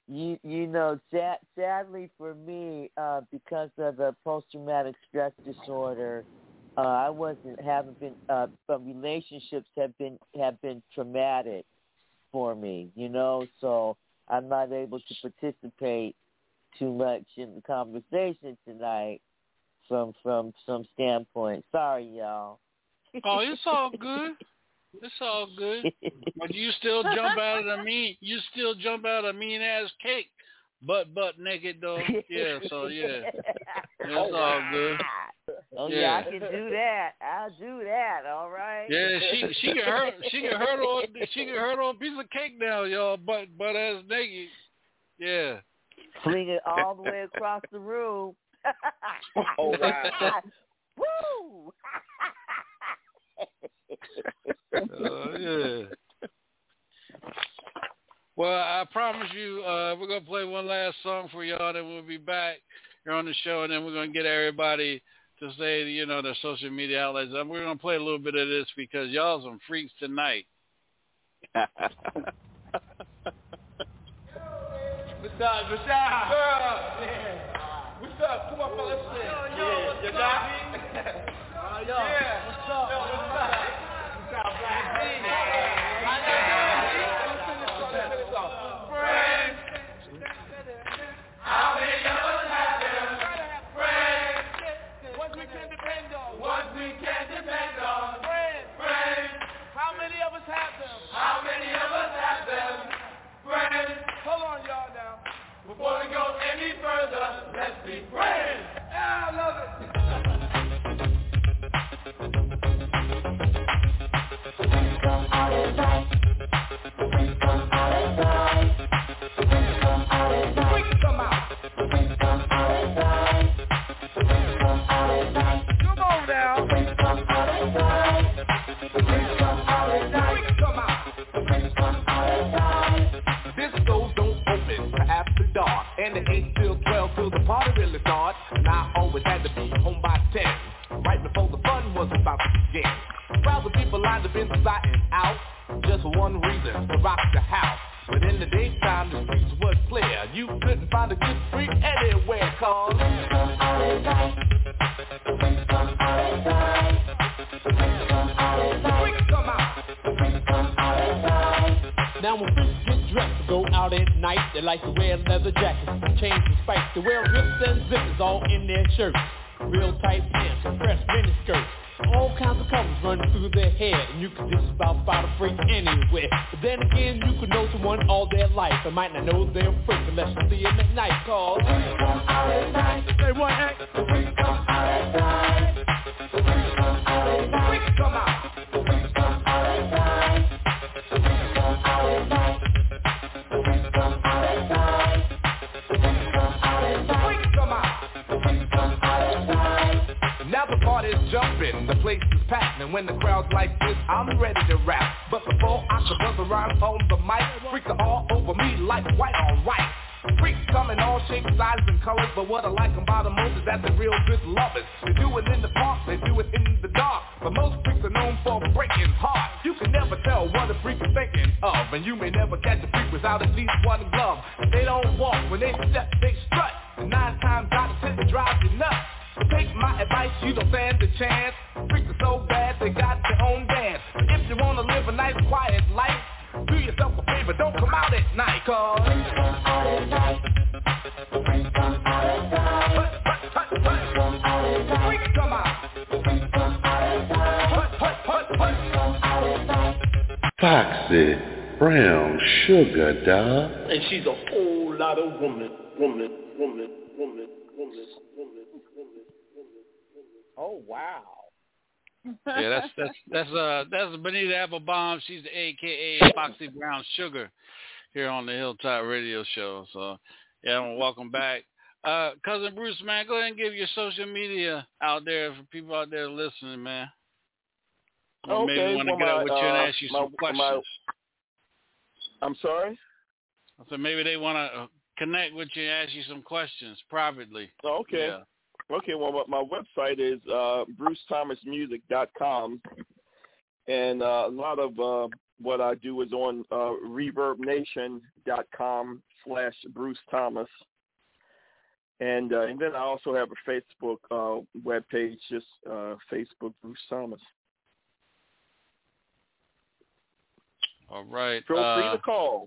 Sadly for me, because of the post-traumatic stress disorder, some relationships have been traumatic for me, so I'm not able to participate too much in the conversation tonight from some standpoint. Sorry, y'all. Oh, it's all good. It's all good. But you still jump out of a mean ass cake, butt naked though. Yeah, so yeah. It's all good. Oh yeah, I can do that. I'll do that. All right. Yeah, she can hurt on a piece of cake now, y'all. Butt ass naked. Yeah. Fling it all the way across the room. All right. Woo! Yeah. Well, I promise you, we're gonna play one last song for y'all, then we'll be back here on the show, and then we're gonna get everybody to say, their social media outlets. And we're gonna play a little bit of this because y'all some freaks tonight. What's up, Rashad? Yeah. What's up? Come on, fellas. Yo, what's up? Yeah. What's up? What's up, Friends, how many of us have them? Friends, ones we can depend on. Friends, how many of us have them? Friends, hold on, y'all now. Before we go any further, let's be friends. Yeah, I love it. And it ain't till 12 till the party really starts. And I always had to be home by 10, right before the fun was about to begin. Crowds of people lined up inside and out, just for one reason, to rock the house. But in the daytime the streets was clear. You couldn't find a good freak anywhere, cause now when freaks get dressed to go out at night, they like to wear leather jackets, chains and spikes. They wear rips and zippers all in their shirts, real tight pants and fresh mini skirts. All kinds of colors running through their hair, and you can just about find a freak anywhere. But then again, you could know someone all their life and might not know they're a freak unless you see them at night. Cause the freaks come out at night. Say what, heck? The freaks come out at night. The freaks come out at night. The freaks come out. The freaks come out at night. The freaks come out at night. The freaks come out at night. The freaks come out at night. The freaks come out. The freaks come out at night. now the party party's jumping, the place is packed, and when the crowd's like this, I'm ready to rap. But before I can buzz around on the mic, freaks are all over me like white on white. Freaks come in all shapes, sizes, and colors, but what I like about them most is that they're real good lovers. They do it in the park, they do it in the dark, but most freaks are known for breaking hearts. You can never tell what a freak is thinking of, and you may never catch a freak without at least one glove. They don't walk, when they step, they strut, and 9 times out of 10 they drive you nuts. So take my advice, you don't stand a chance. Freaks are so bad, they got their own dance. If you wanna live a nice, quiet life, do yourself a favor, don't come out at night, cause freaks come out at night. Freaks come out at night. Freaks come out. Freaks come out at night. Foxy Brown Sugar, dog. And she's a whole lot of woman. Oh, wow. Yeah, that's Benita Applebaum. She's the AKA Foxy Brown Sugar here on the Hilltop Radio Show. So, yeah, welcome back. Cousin Bruce, man, go ahead and give your social media out there for people out there listening, man. Or Okay. maybe want to get up with you and ask you some questions. I'm sorry? So maybe they want to connect with you and ask you some questions privately. Okay. Yeah. Okay, well, my website is brucethomasmusic.com, and a lot of what I do is on reverbnation.com/Bruce Thomas, and then I also have a Facebook webpage, just Facebook Bruce Thomas. All right. Feel free to call.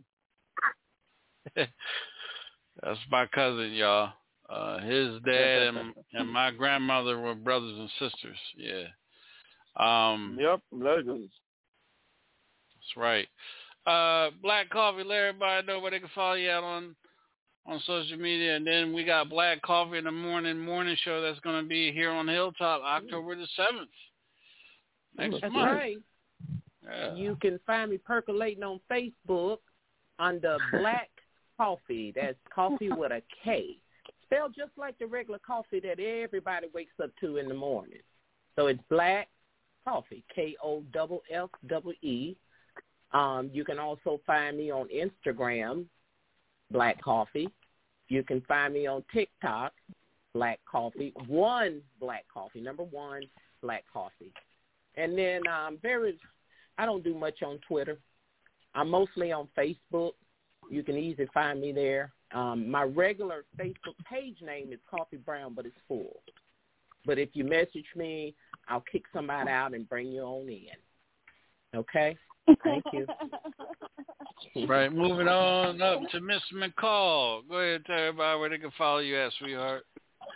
That's my cousin, y'all. His dad and my grandmother were brothers and sisters. Yeah. Yep, legends. That's right. Black Coffee, let everybody know where they can follow you out on social media. And then we got Black Coffee in the morning show that's going to be here on Hilltop October the 7th. Next That's month. right. Yeah. You can find me percolating on Facebook under Black Coffee. That's coffee with a K. Spelled just like the regular coffee that everybody wakes up to in the morning. So it's Black Coffee, KOFFE. You can also find me on Instagram, Black Coffee. You can find me on TikTok, Black Coffee, Black Coffee, number 1, Black Coffee. And then I don't do much on Twitter. I'm mostly on Facebook. You can easily find me there. My regular Facebook page name is Coffee Brown, but it's full. But if you message me, I'll kick somebody out and bring you on in. Okay? Thank you. Right, moving on up to Miss McCall. Go ahead and tell everybody where they can follow you at, sweetheart.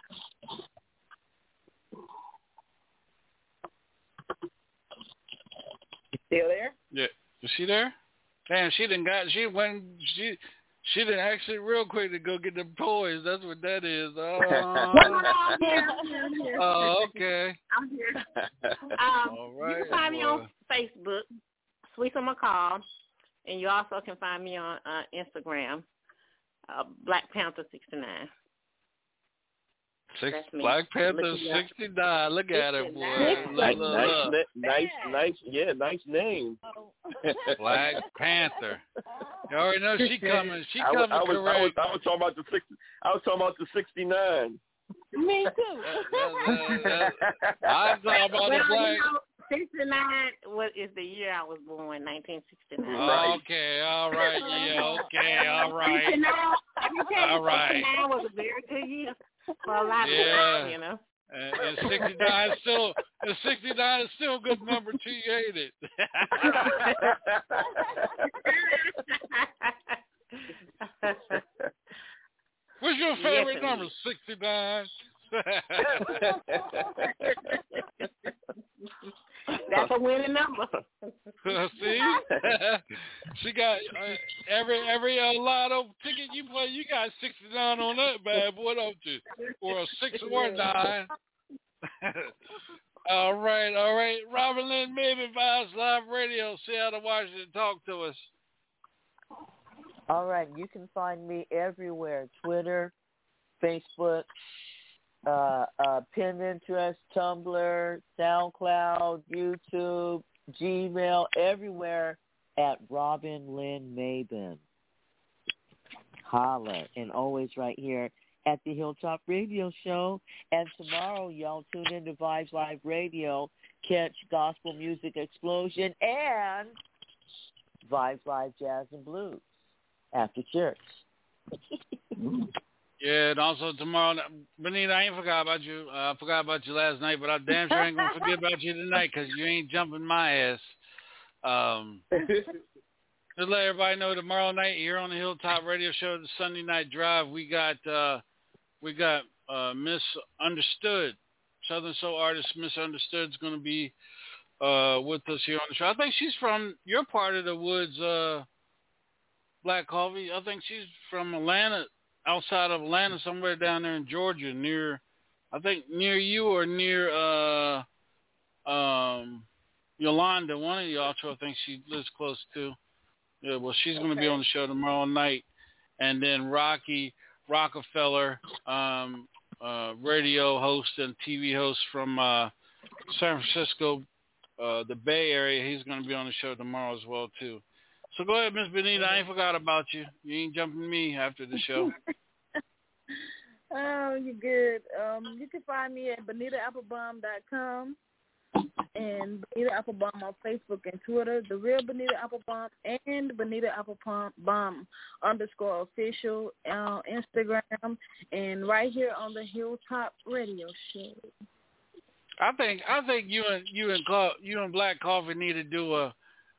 You still there? Yeah. Is she there? Damn, she didn't exit real quick to go get them toys. That's what that is. Oh, I'm here. Oh, okay. I'm here. All right. You can find me on Facebook, Sweet Summer Call, and you also can find me on Instagram, Black Panther 69. Black Panther 69. Look at her, boy. Nice name. Black Panther. You already know she coming. She coming correct. I was talking about the 69. Me too. I'm talking about the Black. 69 is the year I was born, 1969. Okay, all right, yeah, okay, all right. 69, all right. 69 was a very good year for a lot of people, you know. And 69 is still a good number to you, ain't it? What's your favorite number? 69. That's a winning number. See? She got every lotto ticket you play, you got 69 on that bad boy, don't you? Or a 619. All right. Robin Lynn Maven Vibes Live Radio, Seattle, Washington. Talk to us. All right. You can find me everywhere. Twitter, Facebook, Pinterest, Tumblr, SoundCloud, YouTube, Gmail, everywhere at Robin Lynn Mabin. Holla. And always right here at the Hilltop Radio Show. And tomorrow, y'all tune in to Vibes Live Radio, catch Gospel Music Explosion and Vibes Live Jazz and Blues after church. Yeah, and also tomorrow, Benita, I ain't forgot about you. I forgot about you last night, but I damn sure ain't going to forget about you tonight because you ain't jumping my ass. Just let everybody know tomorrow night here on the Hilltop Radio Show, the Sunday Night Drive, we got Misunderstood. Southern Soul artist Misunderstood is going to be with us here on the show. I think she's from your part of the woods, Black Coffee. I think she's from Atlanta, outside of Atlanta, somewhere down there in Georgia, near you or near Yolanda. One of y'all two, I think she lives close to. Yeah, well, she's going to be on the show tomorrow night. And then Rocky Rockefeller, radio host and TV host from San Francisco, the Bay Area, he's going to be on the show tomorrow as well, too. So go ahead, Miss Benita. I ain't forgot about you. You ain't jumping me after the show. Oh, you're good. You can find me at BenitaApplebaum.com and Benita Applebaum on Facebook and Twitter, The Real Benita Applebaum, and Benita Applebaum _official on Instagram, and right here on the Hilltop Radio Show. I think you and Black Coffee need to do a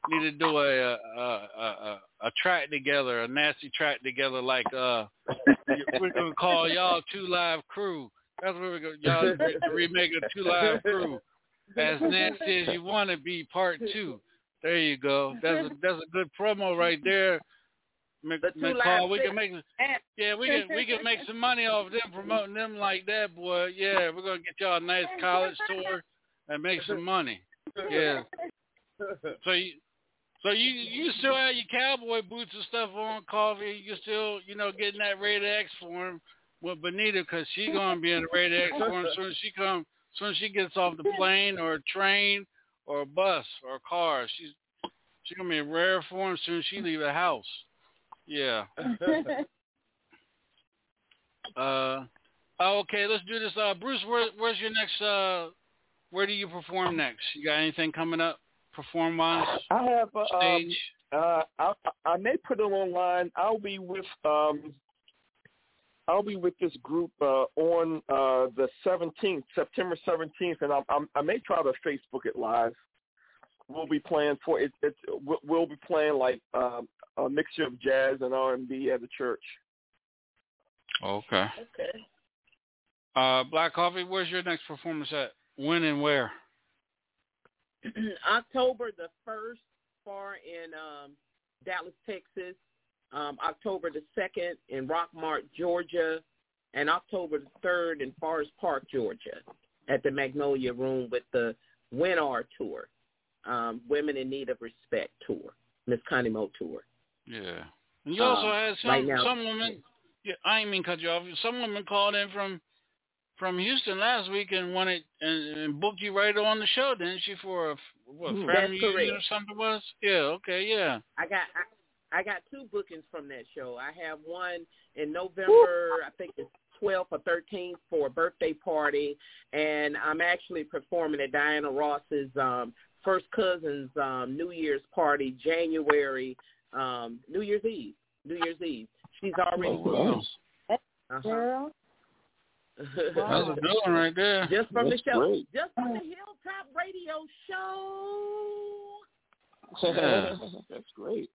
track together, a nasty track together, like we're gonna call y'all Two Live Crew. That's what we're gonna y'all remake a Two Live Crew. As Nasty As You Want to Be Part 2. There you go. That's a good promo right there. McCall, we can make some money off them promoting them like that, boy. Yeah, we're gonna get y'all a nice college tour and make some money. Yeah. So you still have your cowboy boots and stuff on, Coffee. You still getting that Rated X for him with Benita, because she's gonna be in the Rated X for him as soon as she gets off the plane or a train or a bus or a car. She's gonna be in rare form as soon as she leave the house. Yeah. Okay, let's do this. Bruce, where's your next? Where do you perform next? You got anything coming up, perform-wise? I have stage. I may put it online. I'll be with this group on the 17th, September 17th, and I may try to Facebook it live. We'll be playing we'll be playing like a mixture of jazz and R&B at the church. Okay. Black Coffee, where's your next performance at? When and where? October the 1st, far in Dallas, Texas. October the 2nd in Rockmart, Georgia, and October the 3rd in Forest Park, Georgia, at the Magnolia Room with the WINR Tour, Women in Need of Respect Tour, Miss Connie Mo Tour. Yeah. And you also had some women, I ain't mean cut you off, some women called in from Houston last week and wanted and booked you right on the show, didn't she, for a family reunion or something was? Yeah, okay, yeah. I got 2 bookings from that show. I have one in November, I think it's 12th or 13th, for a birthday party, and I'm actually performing at Diana Ross's first cousin's New Year's party, January, New Year's Eve. She's already booked. Girl. That's a good one right there. Just from That's the show. great. Just from the Hilltop Radio Show. That's great.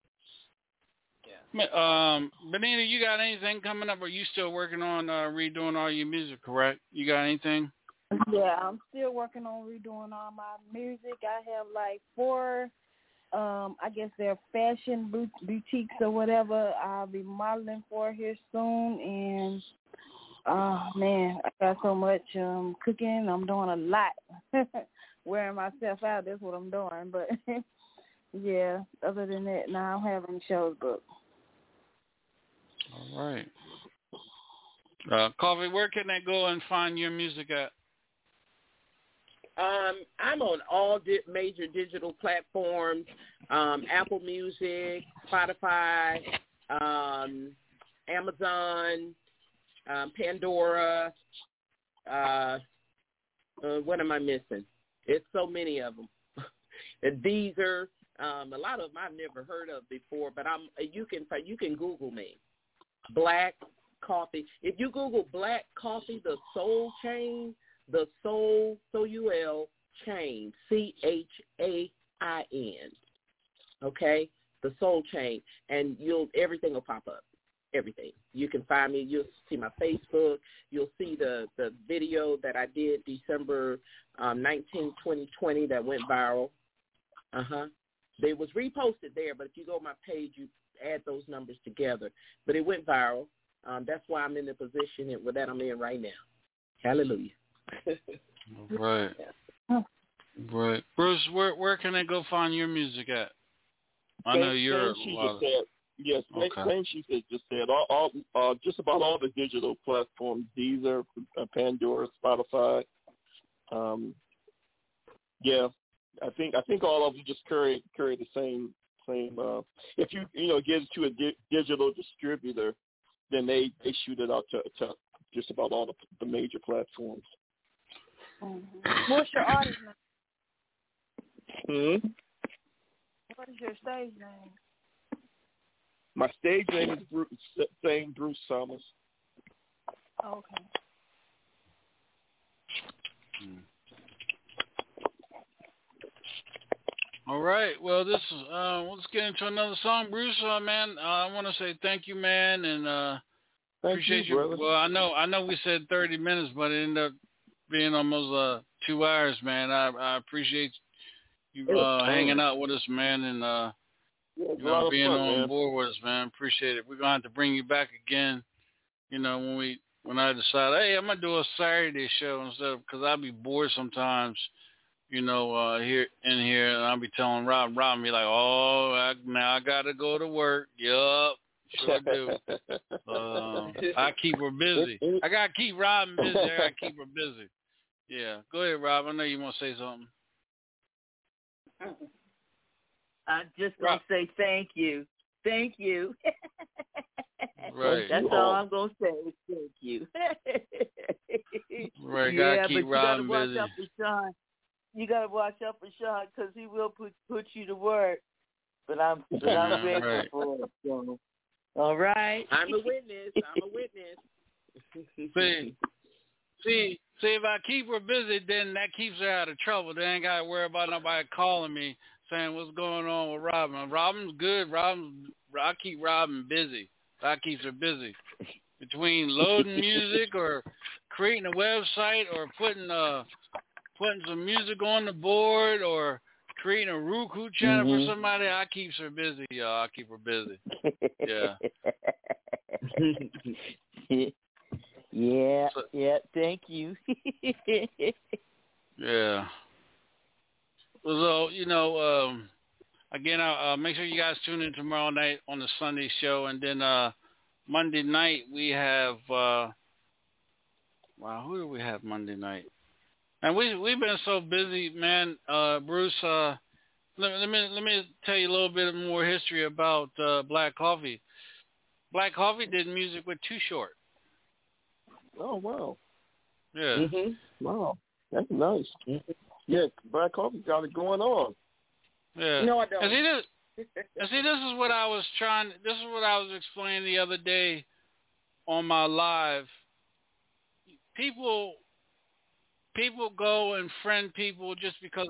Benita, you got anything coming up, or are you still working on redoing all your music, correct? You got anything? Yeah, I'm still working on redoing all my music. I have like 4, I guess they're fashion boutiques or whatever I'll be modeling for here soon. And, man, I got so much cooking. I'm doing a lot. Wearing myself out, that's what I'm doing. But, yeah, other than that, no, I don't have any shows booked. All right. Coffee, where can they go and find your music at? I'm on all major digital platforms, Apple Music, Spotify, Amazon, Pandora. What am I missing? It's so many of them. Deezer. A lot of them I've never heard of before, but you can Google me. Black Coffee. If you Google Black Coffee, the Soul Chain, the Soul Soul Chain, CHAIN. Okay, the Soul Chain, and everything will pop up. Everything. You can find me. You'll see my Facebook. You'll see the video that I did December 19, 2020 that went viral. They was reposted there, but if you go to my page, you add those numbers together. But it went viral. That's why I'm in the position that I'm in right now. Hallelujah. Right. Right. Bruce, where can they go find your music at? I know you're Yes, same she just said. All just about all the digital platforms, Deezer, Pandora, Spotify. Yeah, I think all of them just carry the same. If you get it to a digital distributor, then they shoot it out to just about all the major platforms. What's your artist name? What is your stage name? My stage name is Bruce Summers. Okay. All right. Well, this is let's get into another song, Bruce. Man, I want to say thank you, man, and appreciate you. Brother. Well, I know we said 30 minutes, but it ended up being almost 2 hours, man. I appreciate you hanging out with us, man, and being on board with us, man. Appreciate it. We're gonna have to bring you back again. When I decide, hey, I'm gonna do a Saturday show instead of, because I'll be bored sometimes. Here, and I'll be telling Rob be like, now I gotta go to work. Yup, sure do. I keep her busy. I gotta keep Robin busy. I gotta keep her busy. Yeah, go ahead, Rob. I know you want to say something. I'm just going to say thank you. Thank you. Right. That's all I'm going to say is thank you. Right, gotta keep Robin busy. You got to watch out for Sean because he will put you to work. But I'm grateful for it. So. All right. I'm a witness. See, if I keep her busy, then that keeps her out of trouble. They ain't got to worry about nobody calling me saying what's going on with Robin. Robin's good. I keep Robin busy. That keeps her busy. Between loading music or creating a website or putting some music on the board or creating a Roku channel for somebody, I keeps her busy, y'all. I keep her busy. Yeah. Yeah, thank you. Yeah. So, again, I'll make sure you guys tune in tomorrow night on the Sunday show. And then Monday night we have, who do we have Monday night? And we've been so busy, man. Bruce, let me tell you a little bit more history about Black Coffee. Black Coffee did music with Too Short. Oh, wow. Yeah. Wow. That's nice. Yeah, Black Coffee got it going on. Yeah. No, I don't. And see, this is what I was explaining the other day on my live. People go and friend people just because,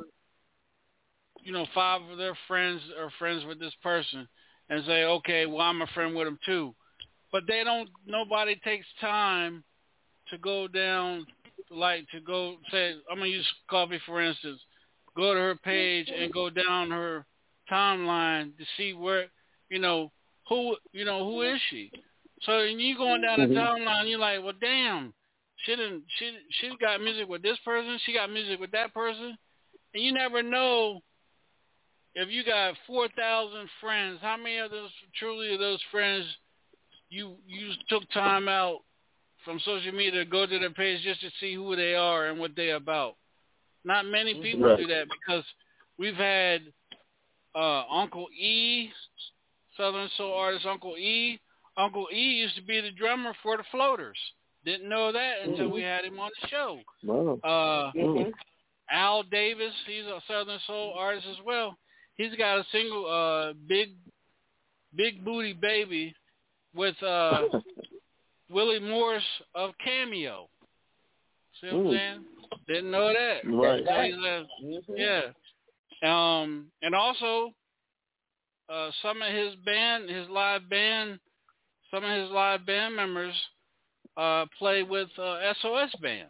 5 of their friends are friends with this person and say, okay, well, I'm a friend with them too. But nobody takes time to go down, to go say, I'm going to use Coffee for instance, go to her page and go down her timeline to see where, who is she? So when you going down the timeline, you're like, well, damn, she got music with this person, she got music with that person, and you never know if you got 4,000 friends, how many of those friends you took time out from social media to go to their page just to see who they are and what they're about. Not many people do that because we've had Uncle E, Southern Soul artist Uncle E. Uncle E used to be the drummer for the Floaters. Didn't know that until we had him on the show. Wow. Al Davis, he's a Southern Soul artist as well. He's got a single, Big Booty Baby, with Willie Morris of Cameo. See what I'm saying? Didn't know that. Right. Yeah. And also, some of his live band members play with SOS Band.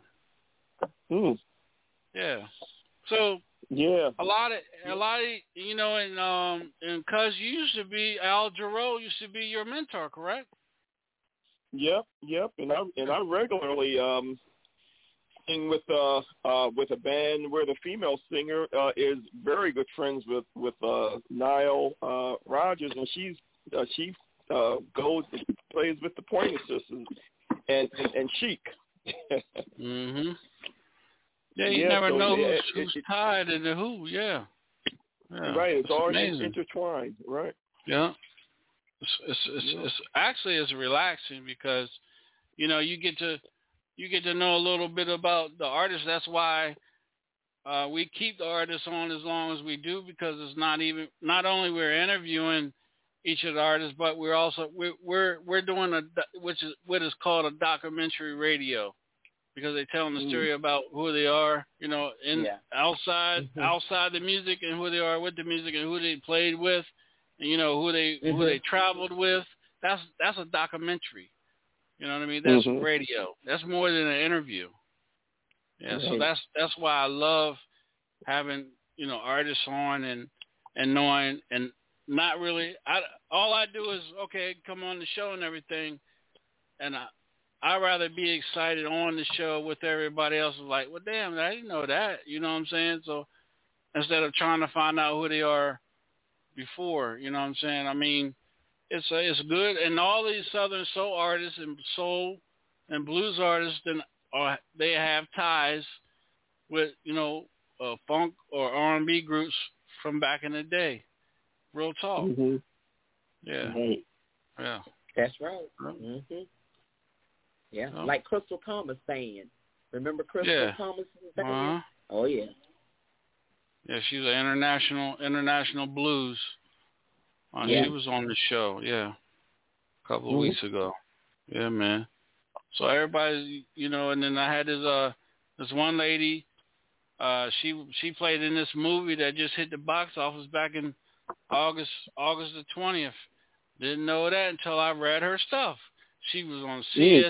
Yeah. So a lot of you know, and cuz you used to be Al Jarreau used to be your mentor, correct? Yep. And I regularly sing with a band where the female singer is very good friends with Nile Rodgers, and she goes and plays with the Pointer Sisters and Chic. Yeah, you never know who's tied into who. Yeah. Right, it's all intertwined. Right. Yeah. It's actually relaxing because, you know, you get to know a little bit about the artist. That's why we keep the artists on as long as we do, because it's not only we're interviewing each of the artists, but we're also we're doing what is called a documentary radio, because they're telling the story about who they are, you know, outside the music, and who they are with the music, and who they played with, and, you know, who they traveled with. That's a documentary. You know what I mean? That's radio. That's more than an interview. Yeah, so that's why I love having, you know, artists on and knowing, and not really. All I do is, okay, come on the show and everything, and I'd rather be excited on the show with everybody else. Like, well, damn, I didn't know that. You know what I'm saying? So instead of trying to find out who they are before, you know what I'm saying? I mean, it's good. And all these Southern Soul artists and soul and blues artists, they have ties with, you know, funk or R&B groups from back in the day. Real talk. Yeah. Yeah. That's right. Yeah, like Crystal Thomas band. Remember Crystal Thomas band? Oh yeah. Yeah, she's an international blues. She was on the show, a couple of weeks ago. Yeah, man. So everybody, you know, and then I had this one lady. She played in this movie that just hit the box office back in August the 20th. Didn't know that until I read her stuff. She was on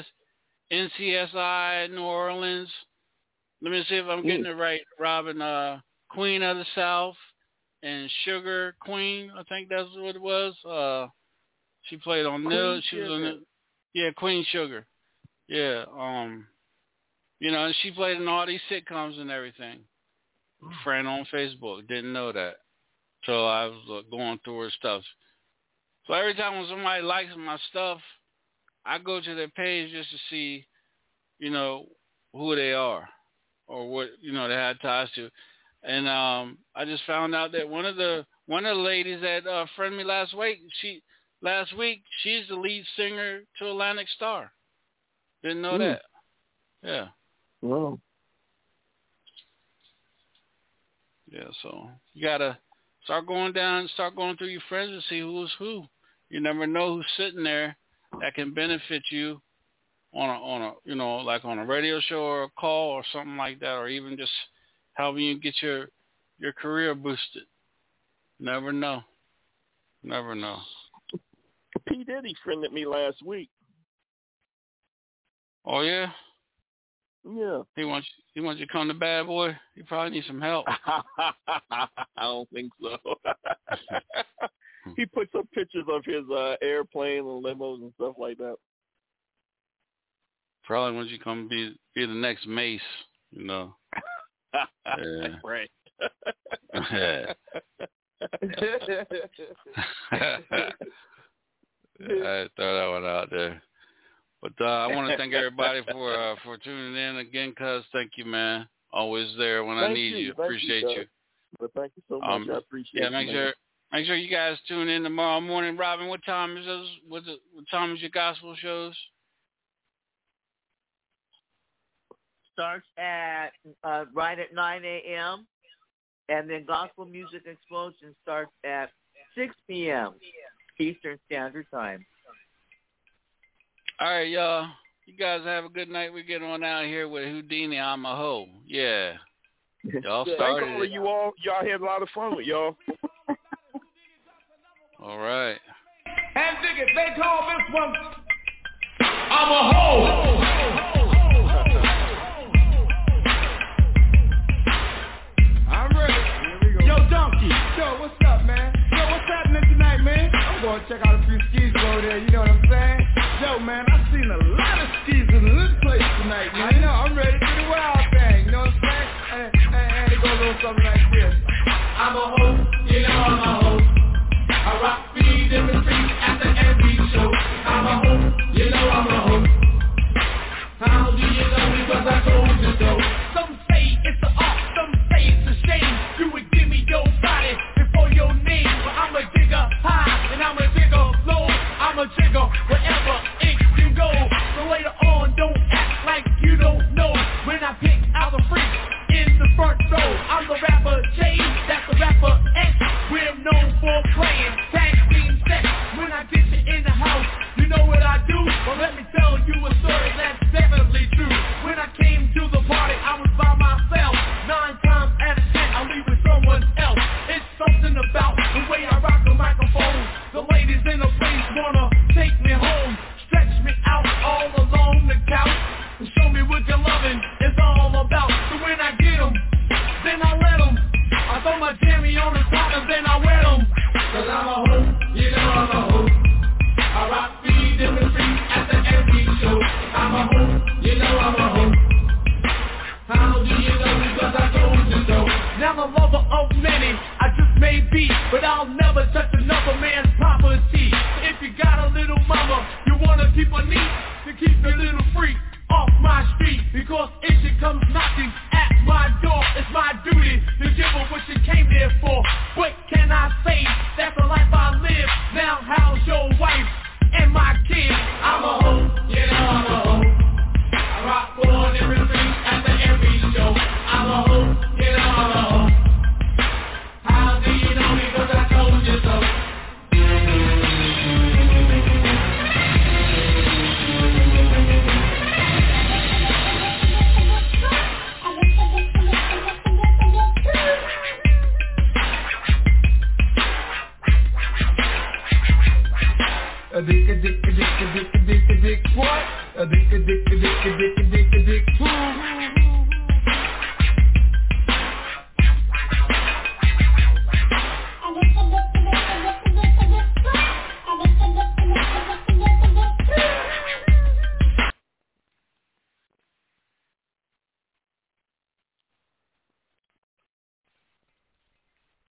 NCSI New Orleans. Let me see if I'm getting it right, Robin. Queen of the South and Sugar Queen, I think that's what it was. She played on Nil. She was on Queen Sugar. Yeah. You know, and she played in all these sitcoms and everything. Friend on Facebook. Didn't know that. So I was going through her stuff. So every time when somebody likes my stuff, I go to their page just to see, you know, who they are or what, you know, they had ties to. And I just found out that one of the ladies that friended me last week, she's the lead singer to Atlantic Star. Didn't know that. Yeah. Wow. Yeah, so you gotta start going through your friends and see who's who. You never know who's sitting there that can benefit you on a you know, like on a radio show or a call or something like that, or even just helping you get your career boosted. Never know. P. Diddy friended me last week. Oh yeah? Yeah. He wants you to come to Bad Boy? You probably need some help. I don't think so. He puts up pictures of his airplane and limos and stuff like that. Probably wants you to come be the next Mace, you know. Yeah. Right. I throw that one out there. But I want to thank everybody for tuning in again, cuz. Thank you, man. Always there when I need you. Appreciate you. Well, thank you so much. I appreciate it. Yeah, make sure you guys tune in tomorrow morning. Robin, what time is those? What time is your gospel shows? Starts at right at 9 a.m. and then Gospel Music Explosion starts at 6 p.m. Eastern Standard Time. All right, y'all. You guys have a good night. We get on out here with Houdini. I'm a hoe. Yeah. Y'all started it. Y'all had a lot of fun with y'all. All right. And dig it. They call this one I'm a hoe. I'm ready. Here we go. Yo, Donkey. Yo, what's up, man? Yo, what's happening tonight, man? I'm going to check out a few skis over there. You know what I'm saying? Yo, man, I've seen a lot of skis in this place tonight, man. I know. I'm ready for the wild thing. You know what I'm saying? And it goes a little something like this. I'm a hoe. You know I'm a hoe. I rock speed in the street after every show. I'm a hoe. You know I'm a hoe. How do you know? Because I told you so. Some say it's an art. Some say it's a shame. You would give me your body before your name. But I'm a digger high and I'm a digger low. I'm a jigger wherever it can go. So later on, don't act like you don't know. When I pick out the freak in the front row, I'm the rapper J, that's the rapper X. We're known for playing tag team sex. When I get you in the house, you know what I do? Well, let me tell you a story that's definitely true. When I came to the party, I was by myself. 9 times out of 10, I leave with someone else. It's something about the way I rock the microphone. The ladies in the place wanna take me home, stretch me out all along the couch, and show me what your loving is all about. So when I get them, then I let them. I throw my jammy on the top and then I wear them. Cause I'm a hoe, you know I'm a hoe. I rock speed in the street after every show. I'm a hoe, you know I'm a hoe. How do you know? Because I told you so. Now I'm a lover of many, I just may be, but I'll never touch another man's property. If you got a little mama, you wanna keep her neat, to keep the little freak off my street. Because if she comes knocking at my door, it's my duty to give her what she came there for. What can I say? That's the life I live. Now how's your wife and my kids? I'm a hoe, you know I'm a hoe. I rock on every street after every show. I'm a hoe, you know I'm a hoe. How do you know? Because I told you so. A dick, what? A dick,